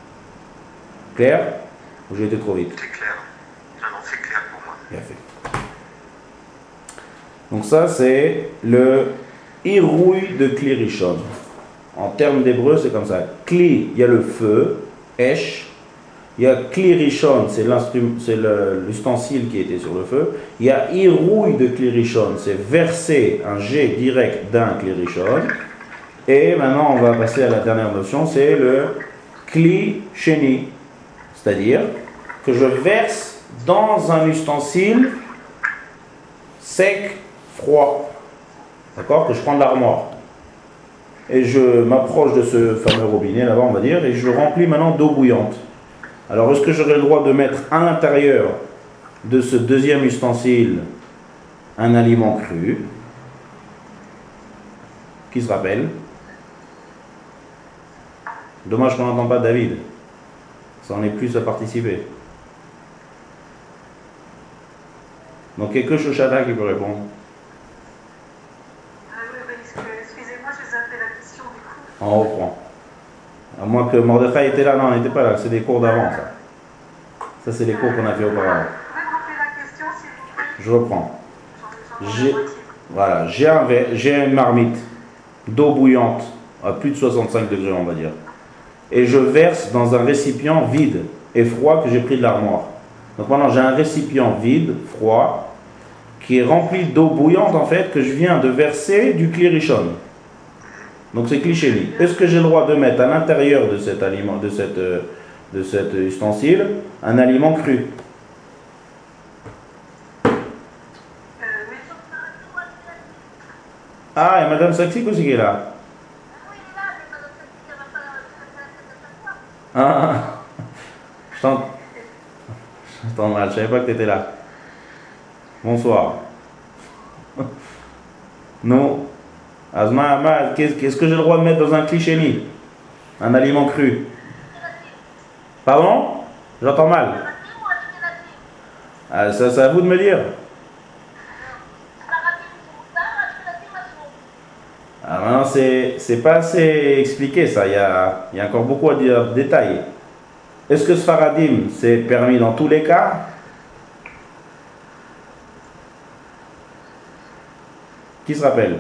Clair? Ou j'ai été trop vite? C'est clair. Non, non, c'est clair pour moi. Bien fait. Donc ça, c'est le irouille de kli rishon. En termes d'hébreu, c'est comme ça. Kli, il y a le feu, esh. Il y a kli rishon, c'est l'ustensile qui était sur le feu. Il y a irouille de kli rishon, c'est verser un jet direct d'un kli rishon. Et maintenant, on va passer à la dernière notion, c'est le kli sheni. C'est-à-dire que je verse dans un ustensile sec, froid. D'accord? Que je prends de l'armoire. Et je m'approche de ce fameux robinet là-bas, on va dire, et je remplis maintenant d'eau bouillante. Alors, est-ce que j'aurai le droit de mettre à l'intérieur de ce deuxième ustensile un aliment cru? Qui se rappelle? Dommage qu'on n'entend pas David. Ça en est plus à participer. Donc, il n'y a que Shoshana qui peut répondre. Excusez-moi, j'ai zappé la question du coup. On reprend. À moins que Mordechai était là. Non, il n'était pas là. C'est des cours d'avant, ça. Ça, c'est les cours qu'on a fait auparavant. Vous pouvez me rappeler la question, s'il vous plaît? Je reprends. J'en ai la moitié. Voilà, j'ai une marmite d'eau bouillante à plus de 65 degrés, on va dire. Et je verse dans un récipient vide et froid que j'ai pris de l'armoire. Donc maintenant, j'ai un récipient vide, froid, qui est rempli d'eau bouillante, en fait, que je viens de verser du Kli Rishon. Donc c'est Kli Sheni. Est-ce que j'ai le droit de mettre à l'intérieur de cet aliment, de cet ustensile, un aliment cru? Ah, il y a Madame Saksik aussi qui est là. Ah, je t'entends mal, je savais pas que tu étais là. Bonsoir. Non. Azma, qu'est-ce que j'ai le droit de mettre dans un Kli Sheni? Un aliment cru. Pardon? J'entends mal. Ah, ça, c'est à vous de me dire. Ah, maintenant, c'est pas assez expliqué ça. Il y a encore beaucoup à dire, détailler. Est-ce que Sfaradim, c'est permis dans tous les cas? Qui se rappelle?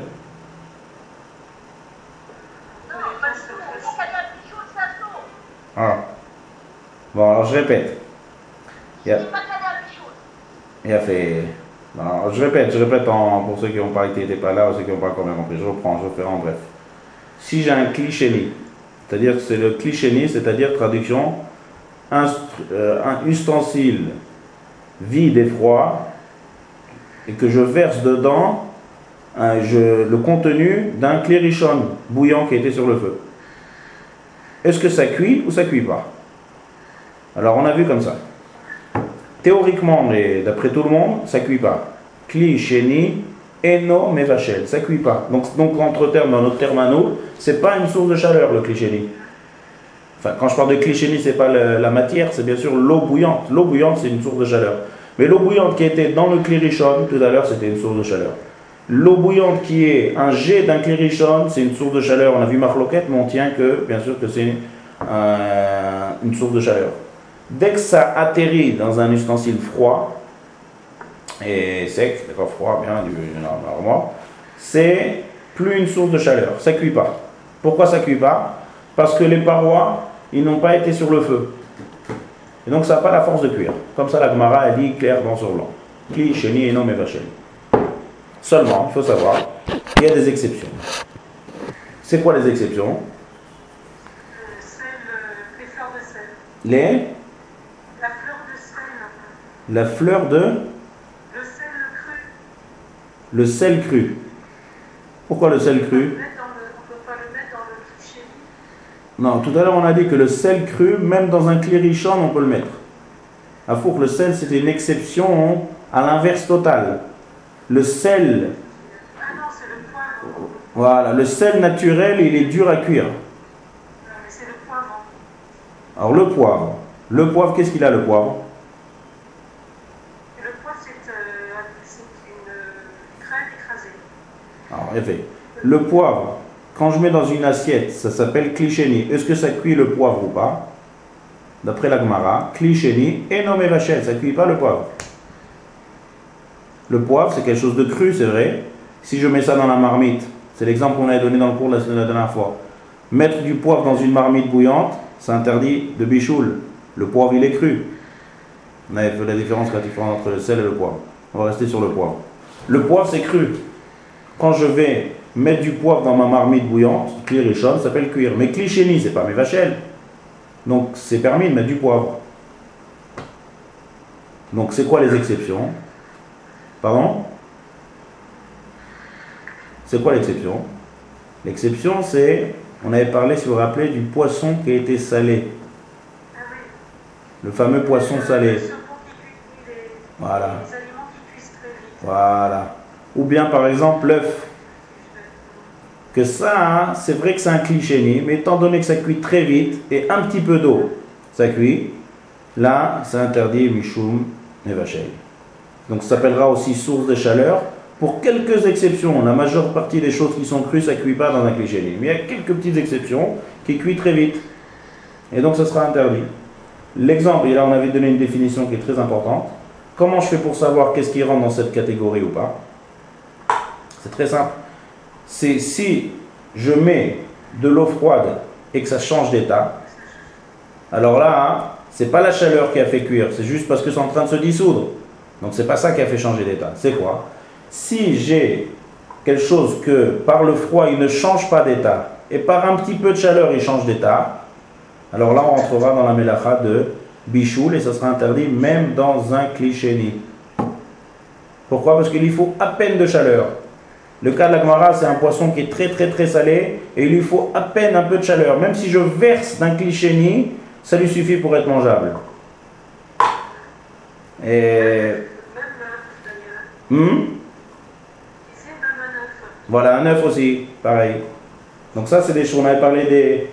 Ah. Bon, alors je répète. Il a fait. Alors, je répète pour ceux qui n'ont pas été pas là ou ceux qui n'ont pas encore bien compris. Je reprends, je fais en bref. Si j'ai un Kli Sheni, c'est-à-dire que c'est le Kli Sheni, c'est-à-dire traduction, un ustensile vide et froid, et que je verse dedans le contenu d'un Kli Rishon bouillant qui était sur le feu. Est-ce que ça cuit ou ça cuit pas? Alors on a vu comme ça. Théoriquement, mais d'après tout le monde, ça cuit pas. Kli Sheni eno mevachel, ça cuit pas. Donc entre termes, dans notre terme à nous, c'est pas une source de chaleur le Kli Sheni. Enfin, quand je parle de Kli Sheni, c'est pas la matière, c'est bien sûr l'eau bouillante. L'eau bouillante, c'est une source de chaleur. Mais l'eau bouillante qui était dans le Kli Rishon, tout à l'heure, c'était une source de chaleur. L'eau bouillante qui est un jet d'un Kli Rishon, c'est une source de chaleur. On a vu Marloquette, mais on tient que, bien sûr, que c'est une source de chaleur. Dès que ça atterrit dans un ustensile froid et sec, d'accord, froid, bien, normalement, c'est plus une source de chaleur. Ça ne cuit pas. Pourquoi ça ne cuit pas? Parce que les parois, ils n'ont pas été sur le feu. Et donc ça n'a pas la force de cuire. Comme ça, la Gemara a dit clair blanc sur blanc. Kli Sheni eno mevachel. Seulement, il faut savoir qu'il y a des exceptions. C'est quoi les exceptions? Les fleurs de sel. La fleur de sel. Le sel cru. Le sel cru. Pourquoi le sel cru? On ne peut pas le mettre dans le Kli Sheni. Non, tout à l'heure on a dit que le sel cru, même dans un Kli Rishon, on peut le mettre. À Four, le sel c'était une exception à l'inverse total. Le sel. Ah non, c'est le poivre. Voilà, le sel naturel, il est dur à cuire. Non, mais c'est le poivre. Alors le poivre. Le poivre, qu'est-ce qu'il a le poivre? Et le poivre, c'est une crème écrasée. Alors, en effet, le poivre, quand je mets dans une assiette, ça s'appelle Kli Sheni. Est-ce que ça cuit le poivre ou pas? D'après la Gemara, Kli Sheni eno mevachel, ça ne cuit pas le poivre. Le poivre, c'est quelque chose de cru, c'est vrai. Si je mets ça dans la marmite, c'est l'exemple qu'on a donné dans le cours la dernière fois. Mettre du poivre dans une marmite bouillante, c'est interdit de bichoul. Le poivre, il est cru. On avait fait la différence entre le sel et le poivre. On va rester sur le poivre. Le poivre, c'est cru. Quand je vais mettre du poivre dans ma marmite bouillante, Kli Rishon, ça s'appelle cuire. Mais Kli Sheni, c'est pas mes vachelles. Donc, c'est permis de mettre du poivre. Donc, c'est quoi les exceptions? Pardon? C'est quoi l'exception? L'exception, c'est, on avait parlé, si vous vous rappelez, du poisson qui a été salé. Ah oui. Le fameux poisson salé. Le saumon qui cuit Voilà. les aliments qui cuisent très vite. Voilà. Ou bien, par exemple, l'œuf. Que ça, c'est vrai que c'est un Kli Sheni, mais étant donné que ça cuit très vite et un petit peu d'eau, ça cuit, là, c'est interdit Mishum Nevachel. Donc ça s'appellera aussi source de chaleur. Pour quelques exceptions, la majeure partie des choses qui sont crues, ça ne cuit pas dans un Kli Sheni. Mais il y a quelques petites exceptions qui cuit très vite. Et donc ça sera interdit. L'exemple, et là on avait donné une définition qui est très importante. Comment je fais pour savoir qu'est-ce qui rentre dans cette catégorie ou pas? C'est très simple. C'est si je mets de l'eau froide et que ça change d'état, alors là, hein, c'est pas la chaleur qui a fait cuire, c'est juste parce que c'est en train de se dissoudre. Donc c'est pas ça qui a fait changer d'état. C'est quoi? Si j'ai quelque chose que par le froid il ne change pas d'état et par un petit peu de chaleur il change d'état, alors là on rentrera dans la mélacha de bichoul et ça sera interdit même dans un kli-sheni. Pourquoi? Parce qu'il lui faut à peine de chaleur. Le cas de la Gemara, c'est un poisson qui est très très très salé et il lui faut à peine un peu de chaleur. Même si je verse d'un kli-sheni, ça lui suffit pour être mangeable. Et... Voilà, un œuf aussi, pareil. Donc ça, c'est des choses, on avait parlé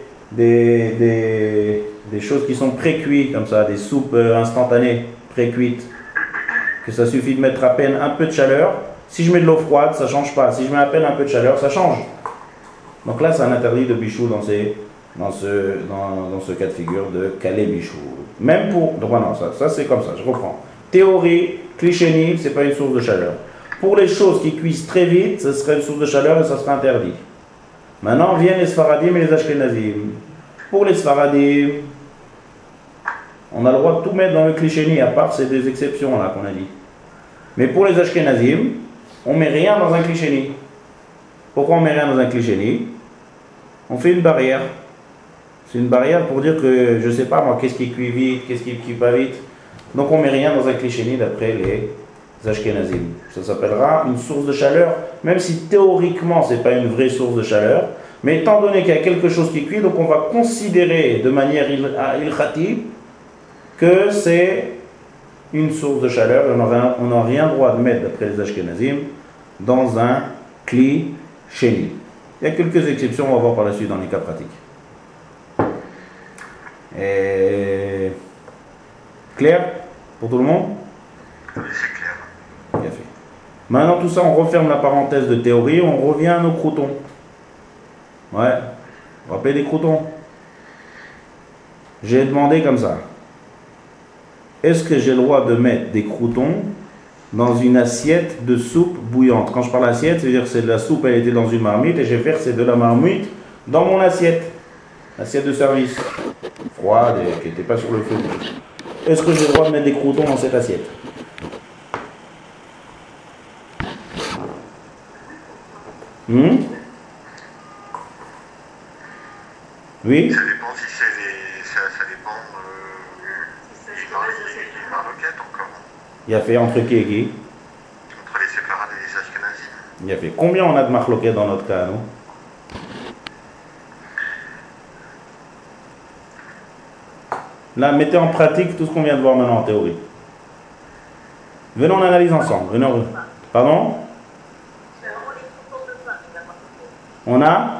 des choses qui sont pré-cuites, comme ça, des soupes instantanées, pré-cuites. Que ça suffit de mettre à peine un peu de chaleur. Si je mets de l'eau froide, ça ne change pas. Si je mets à peine un peu de chaleur, ça change. Donc là, c'est un interdit de bichou dans ce cas de figure de calé bichou. Même pour... Donc voilà, ça c'est comme ça, je reprends. Théorie, kli-sheni, ce n'est pas une source de chaleur. Pour les choses qui cuisent très vite, ce serait une source de chaleur et ça serait interdit. Maintenant viennent les Sfaradim et les Ashkenazim. Pour les Sfaradim, on a le droit de tout mettre dans le kli-sheni, à part ces deux exceptions là qu'on a dit. Mais pour les Ashkenazim, on ne met rien dans un kli-sheni. Pourquoi on ne met rien dans un kli-sheni? On fait une barrière. C'est une barrière pour dire que, je ne sais pas moi, qu'est-ce qui cuit vite, qu'est-ce qui cuit pas vite. Donc on ne met rien dans un kli-sheni d'après les Ashkenazim. Ça s'appellera une source de chaleur, même si théoriquement ce n'est pas une vraie source de chaleur. Mais étant donné qu'il y a quelque chose qui cuit, donc on va considérer de manière ilchati que c'est une source de chaleur. On n'a rien droit de mettre, d'après les Ashkenazim, dans un kli-sheni. Il y a quelques exceptions, on va voir par la suite dans les cas pratiques. Et... Clair pour tout le monde? Oui, c'est clair. Bien fait. Maintenant, tout ça, on referme la parenthèse de théorie, on revient à nos croutons. Ouais, vous rappelez les croutons? J'ai demandé comme ça. Est-ce que j'ai le droit de mettre des croutons dans une assiette de soupe bouillante? Quand je parle assiette, c'est-à-dire que c'est de la soupe, elle était dans une marmite et j'ai versé de la marmite dans mon assiette. Assiette de service. Froide et qui n'était pas sur le feu. Est-ce que j'ai le droit de mettre des croutons dans cette assiette? Oui? Ça dépend si c'est ça dépend des marloquettes encore. Il a fait entre qui et qui? Entre les séfarades et les ashkenazim. Il a fait combien on a de marloquettes dans notre cas, nous? Là, mettez en pratique tout ce qu'on vient de voir maintenant en théorie. Venons, on analyse ensemble. Venons. Pardon? On a?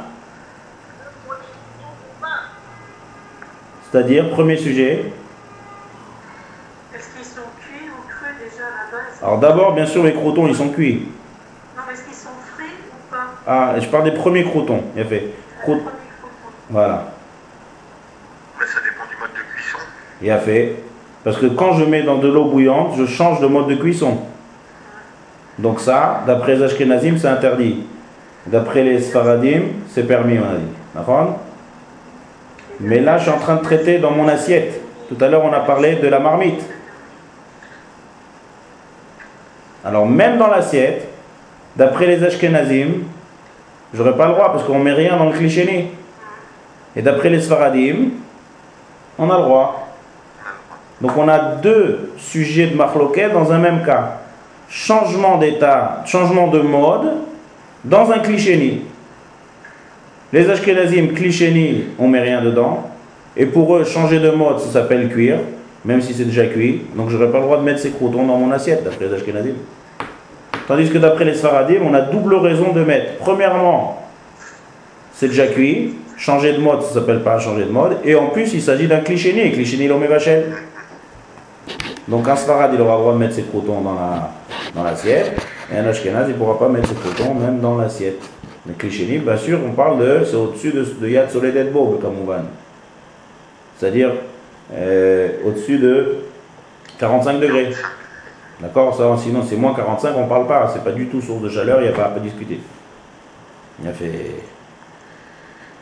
C'est-à-dire, premier sujet. Est-ce qu'ils sont cuits ou crus déjà à la base? Alors d'abord, bien sûr, les croutons, ils sont cuits. Non, mais est-ce qu'ils sont frits ou pas? Ah, je parle des premiers croutons. Il a fait. Voilà. Mais ça dépend du mode de cuisson. Il a fait. Parce que quand je mets dans de l'eau bouillante, je change de mode de cuisson. Donc ça, d'après les Ashkenazim, c'est interdit. D'après les Sfaradim, c'est permis, on a dit. D'accord? Mais là, je suis en train de traiter dans mon assiette. Tout à l'heure, on a parlé de la marmite. Alors, même dans l'assiette, d'après les Ashkenazim, je n'aurais pas le droit parce qu'on ne met rien dans le kli-sheni. Et d'après les Sfaradim, on a le droit. Donc, on a deux sujets de marloquet dans un même cas. Changement d'état, changement de mode dans un kli-sheni. Les Ashkenazim, kli-sheni, on ne met rien dedans. Et pour eux, changer de mode, ça s'appelle cuire, même si c'est déjà cuit. Donc je n'aurais pas le droit de mettre ces croutons dans mon assiette, d'après les Ashkenazim. Tandis que d'après les Sfaradim, on a double raison de mettre. Premièrement, c'est déjà cuit. Changer de mode, ça ne s'appelle pas changer de mode. Et en plus, il s'agit d'un kli-sheni. Et kli-sheni, l'homme est vachel. Donc un Sfarad, il aura le droit de mettre ses croutons dans l'assiette. Et un Ashkenaz, il ne pourra pas mettre ses croutons même dans l'assiette. Le kli-sheni, bien sûr, on parle c'est au-dessus de Yad Soledet Bob, comme on va. C'est-à-dire au-dessus de 45 degrés. D'accord? Ça, sinon, c'est moins 45, on ne parle pas. C'est pas du tout source de chaleur, il n'y a pas à discuter. Il a fait.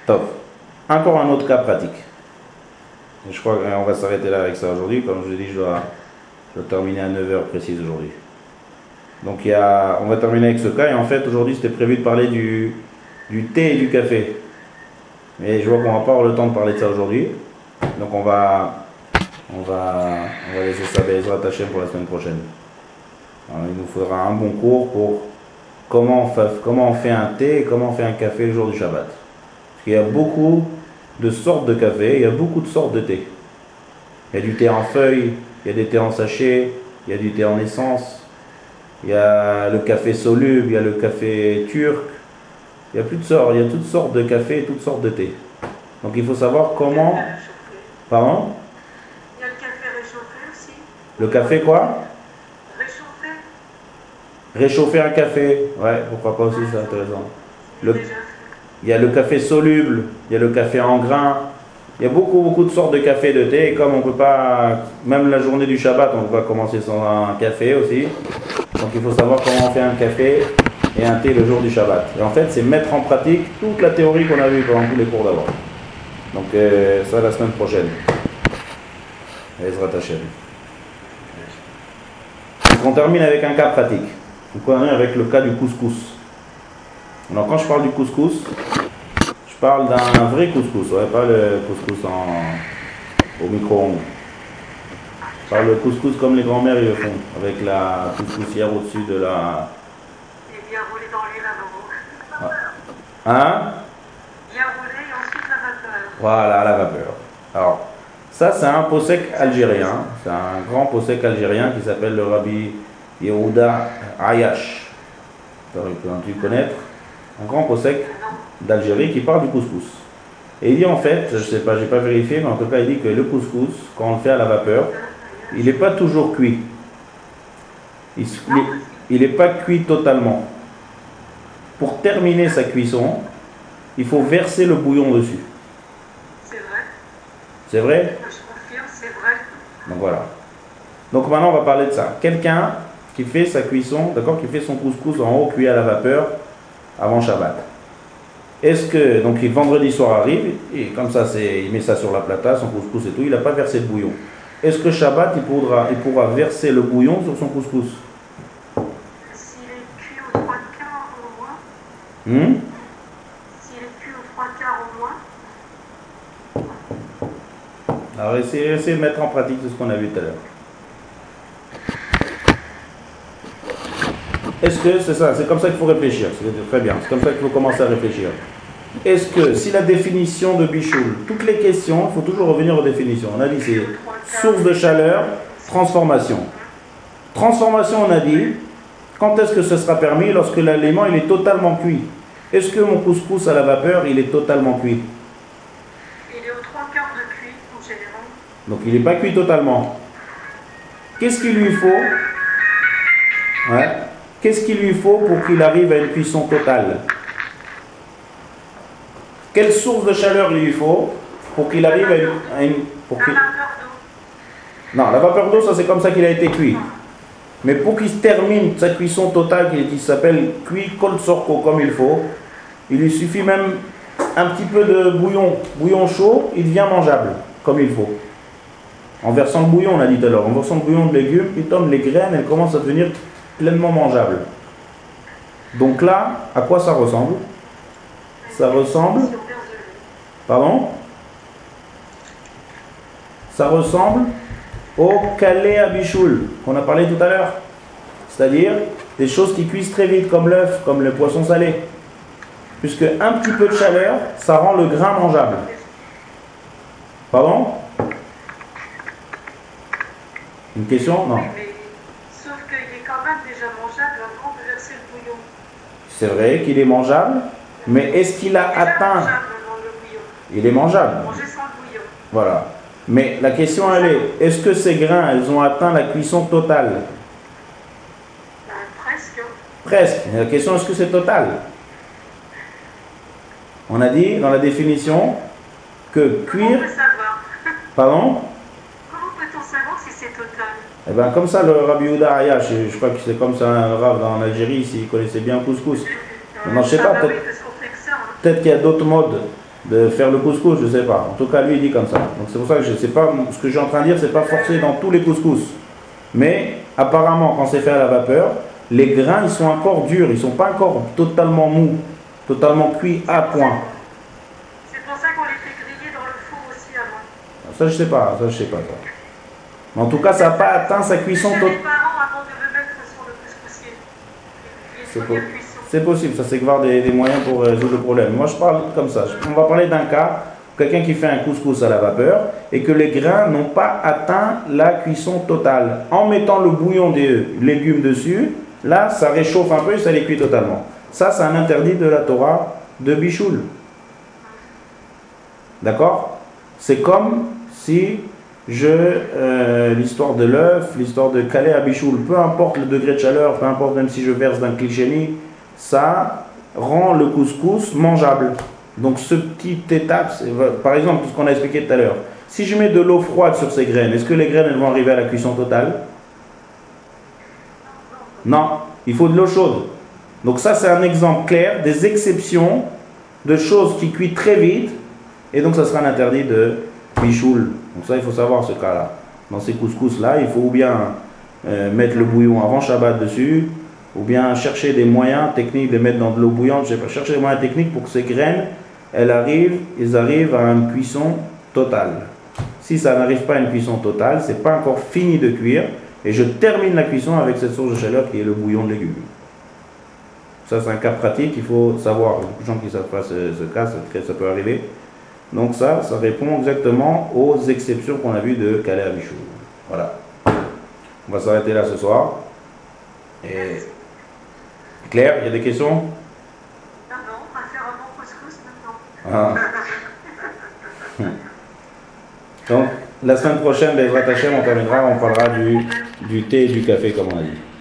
Top. Encore un autre cas pratique. Je crois qu'on va s'arrêter là avec ça aujourd'hui. Comme je vous ai dit, je dois terminer à 9 heures précise aujourd'hui. Donc on va terminer avec ce cas. Et en fait, aujourd'hui, c'était prévu de parler du thé et du café. Mais je vois qu'on va pas avoir le temps de parler de ça aujourd'hui. Donc on va laisser ça Bezrat Hashem pour la semaine prochaine. Alors, il nous faudra un bon cours pour comment on fait un thé et comment on fait un café le jour du Shabbat. Parce qu'il y a beaucoup de sortes de café, il y a beaucoup de sortes de thé. Il y a du thé en feuilles, il y a des thés en sachet, il y a du thé en essence, il y a le café soluble, il y a le café turc, il y a toutes sortes de café et toutes sortes de thé. Donc il faut savoir comment... Pardon ? Il y a le café réchauffé aussi. Le café quoi ? Réchauffé. Réchauffer un café, ouais, pourquoi pas aussi, c'est intéressant. Déjà fait. Il y a le café soluble, il y a le café en grains, il y a beaucoup de sortes de café et de thé, et comme on ne peut pas, même la journée du Shabbat, on ne peut pas commencer sans un café aussi, donc il faut savoir comment on fait un café et un thé le jour du Shabbat. Et en fait, c'est mettre en pratique toute la théorie qu'on a vue pendant tous les cours d'avant. Donc ça la semaine prochaine. Ezrat Hashem. Donc on termine avec un cas pratique. Donc on termine avec le cas du couscous. Alors quand je parle du couscous, je parle d'un vrai couscous, ouais, pas le couscous au micro-ondes. Je parle de couscous comme les grands-mères ils le font, avec la couscoussière au-dessus de la... Et bien roulé dans l'huile à nouveau. Hein? Bien roulé et ensuite la vapeur. Voilà, la vapeur. Alors, ça c'est un pot sec algérien, c'est un grand pot sec algérien qui s'appelle le Rabbi Yehuda Ayash. Tu as dû connaître. Un grand pot sec d'Algérie qui parle du couscous. Et il dit en fait, je sais pas, j'ai pas vérifié, mais en tout cas il dit que le couscous, quand on le fait à la vapeur, il n'est pas toujours cuit. Il n'est pas cuit totalement. Pour terminer sa cuisson, il faut verser le bouillon dessus. C'est vrai. C'est vrai? Je confirme, c'est vrai. Donc voilà. Donc maintenant on va parler de ça. Quelqu'un qui fait sa cuisson, d'accord, qui fait son couscous en haut cuit à la vapeur avant Shabbat. Est-ce que, donc vendredi soir arrive, et comme ça il met ça sur la plata, son couscous et tout, il n'a pas versé de bouillon. Est-ce que Shabbat il pourra verser le bouillon sur son couscous? S'il est cuit aux 3 quarts au moins. S'il est cuit aux 3 quarts au moins. Alors essayez de mettre en pratique tout ce qu'on a vu tout à l'heure. Est-ce que c'est ça? C'est comme ça qu'il faut réfléchir. C'est très bien. C'est comme ça qu'il faut commencer à réfléchir. Est-ce que si la définition de Bichoul, toutes les questions, il faut toujours revenir aux définitions. On a dit c'est source de chaleur, transformation. Transformation, on a dit, quand est-ce que ce sera permis? Lorsque l'aliment il est totalement cuit. Est-ce que mon couscous à la vapeur il est totalement cuit? Il est aux 3 quarts de cuit en général. Donc il n'est pas cuit totalement. Qu'est-ce qu'il lui faut? Ouais. Qu'est-ce qu'il lui faut pour qu'il arrive à une cuisson totale? Quelle source de chaleur il lui faut pour qu'il arrive à une... La vapeur d'eau. Non, la vapeur d'eau, ça c'est comme ça qu'il a été cuit. Mais pour qu'il termine sa cuisson totale, qui s'appelle cuit kol sorko comme il faut, il lui suffit même un petit peu de bouillon chaud, il devient mangeable comme il faut. En versant le bouillon, on a dit tout à l'heure, en versant le bouillon de légumes, puis les graines, elles commencent à devenir pleinement mangeables. Donc là, à quoi ça ressemble? Ça ressemble... Pardon? Ça ressemble au kalé à bichoul qu'on a parlé tout à l'heure. C'est-à-dire des choses qui cuisent très vite, comme l'œuf, comme le poisson salé. Puisque un petit peu de chaleur, ça rend le grain mangeable. Pardon? Une question? Non. Sauf qu'il est quand même déjà mangeable avant de verser le bouillon. C'est vrai qu'il est mangeable, mais est-ce qu'il a atteint... Il est mangeable. Manger sans le bouillon. Voilà. Mais la question elle est, est-ce que ces grains, elles ont atteint la cuisson totale? Presque. Presque. Mais la question, est-ce que c'est total? On a dit dans la définition que cuire... Comment on peut savoir? Pardon? Comment peut-on savoir si c'est total? Eh bien comme ça, le Rabbi Yehuda Ayash, je crois que c'est comme ça un rave en Algérie, s'il connaissait bien le couscous. Maintenant, je sais pas, peut-être qu'il y a d'autres modes de faire le couscous, je sais pas. En tout cas, lui, il dit comme ça. Donc c'est pour ça que je sais pas, ce que je suis en train de dire, c'est pas forcé dans tous les couscous. Mais apparemment, quand c'est fait à la vapeur, les grains, ils sont encore durs, ils sont pas encore totalement mous, totalement cuits à point. C'est pour ça qu'on les fait griller dans le four aussi avant. Ça, je sais pas, ça. Mais en tout cas, ça n'a pas atteint sa cuisson totale. Les parents avant de le mettre sur le couscoussier. C'est possible, ça c'est voir des moyens pour résoudre le problème. Moi je parle comme ça, on va parler d'un cas, quelqu'un qui fait un couscous à la vapeur et que les grains n'ont pas atteint la cuisson totale. En mettant le bouillon des légumes dessus, là ça réchauffe un peu et ça les cuit totalement. Ça c'est un interdit de la Torah de Bichoul. D'accord? C'est comme si l'histoire de l'œuf, l'histoire de caler à Bichoul, peu importe le degré de chaleur, peu importe même si je verse d'un cliché, ça rend le couscous mangeable. Donc ce petit étape, par exemple, ce qu'on a expliqué tout à l'heure, si je mets de l'eau froide sur ces graines, est-ce que les graines elles vont arriver à la cuisson totale? Non, il faut de l'eau chaude. Donc ça c'est un exemple clair des exceptions de choses qui cuisent très vite et donc ça sera un interdit de bichoul. Donc ça il faut savoir ce cas-là. Dans ces couscous-là, il faut ou bien mettre le bouillon avant Shabbat dessus, ou bien chercher des moyens techniques de mettre dans de l'eau bouillante, je sais pas, chercher des moyens techniques pour que ces graines, ils arrivent à une cuisson totale. Si ça n'arrive pas à une cuisson totale, c'est pas encore fini de cuire, et je termine la cuisson avec cette source de chaleur qui est le bouillon de légumes. Ça c'est un cas pratique, il faut savoir, il y a beaucoup de gens qui ne savent pas ce cas, ça peut arriver. Donc ça répond exactement aux exceptions qu'on a vues de Kaleh Abichou. Voilà. On va s'arrêter là ce soir. Et Claire, il y a des questions? Non, on va faire un bon couscous maintenant. Donc, la semaine prochaine, Bezrat Hashem, on terminera, on parlera du thé et du café, comme on a dit.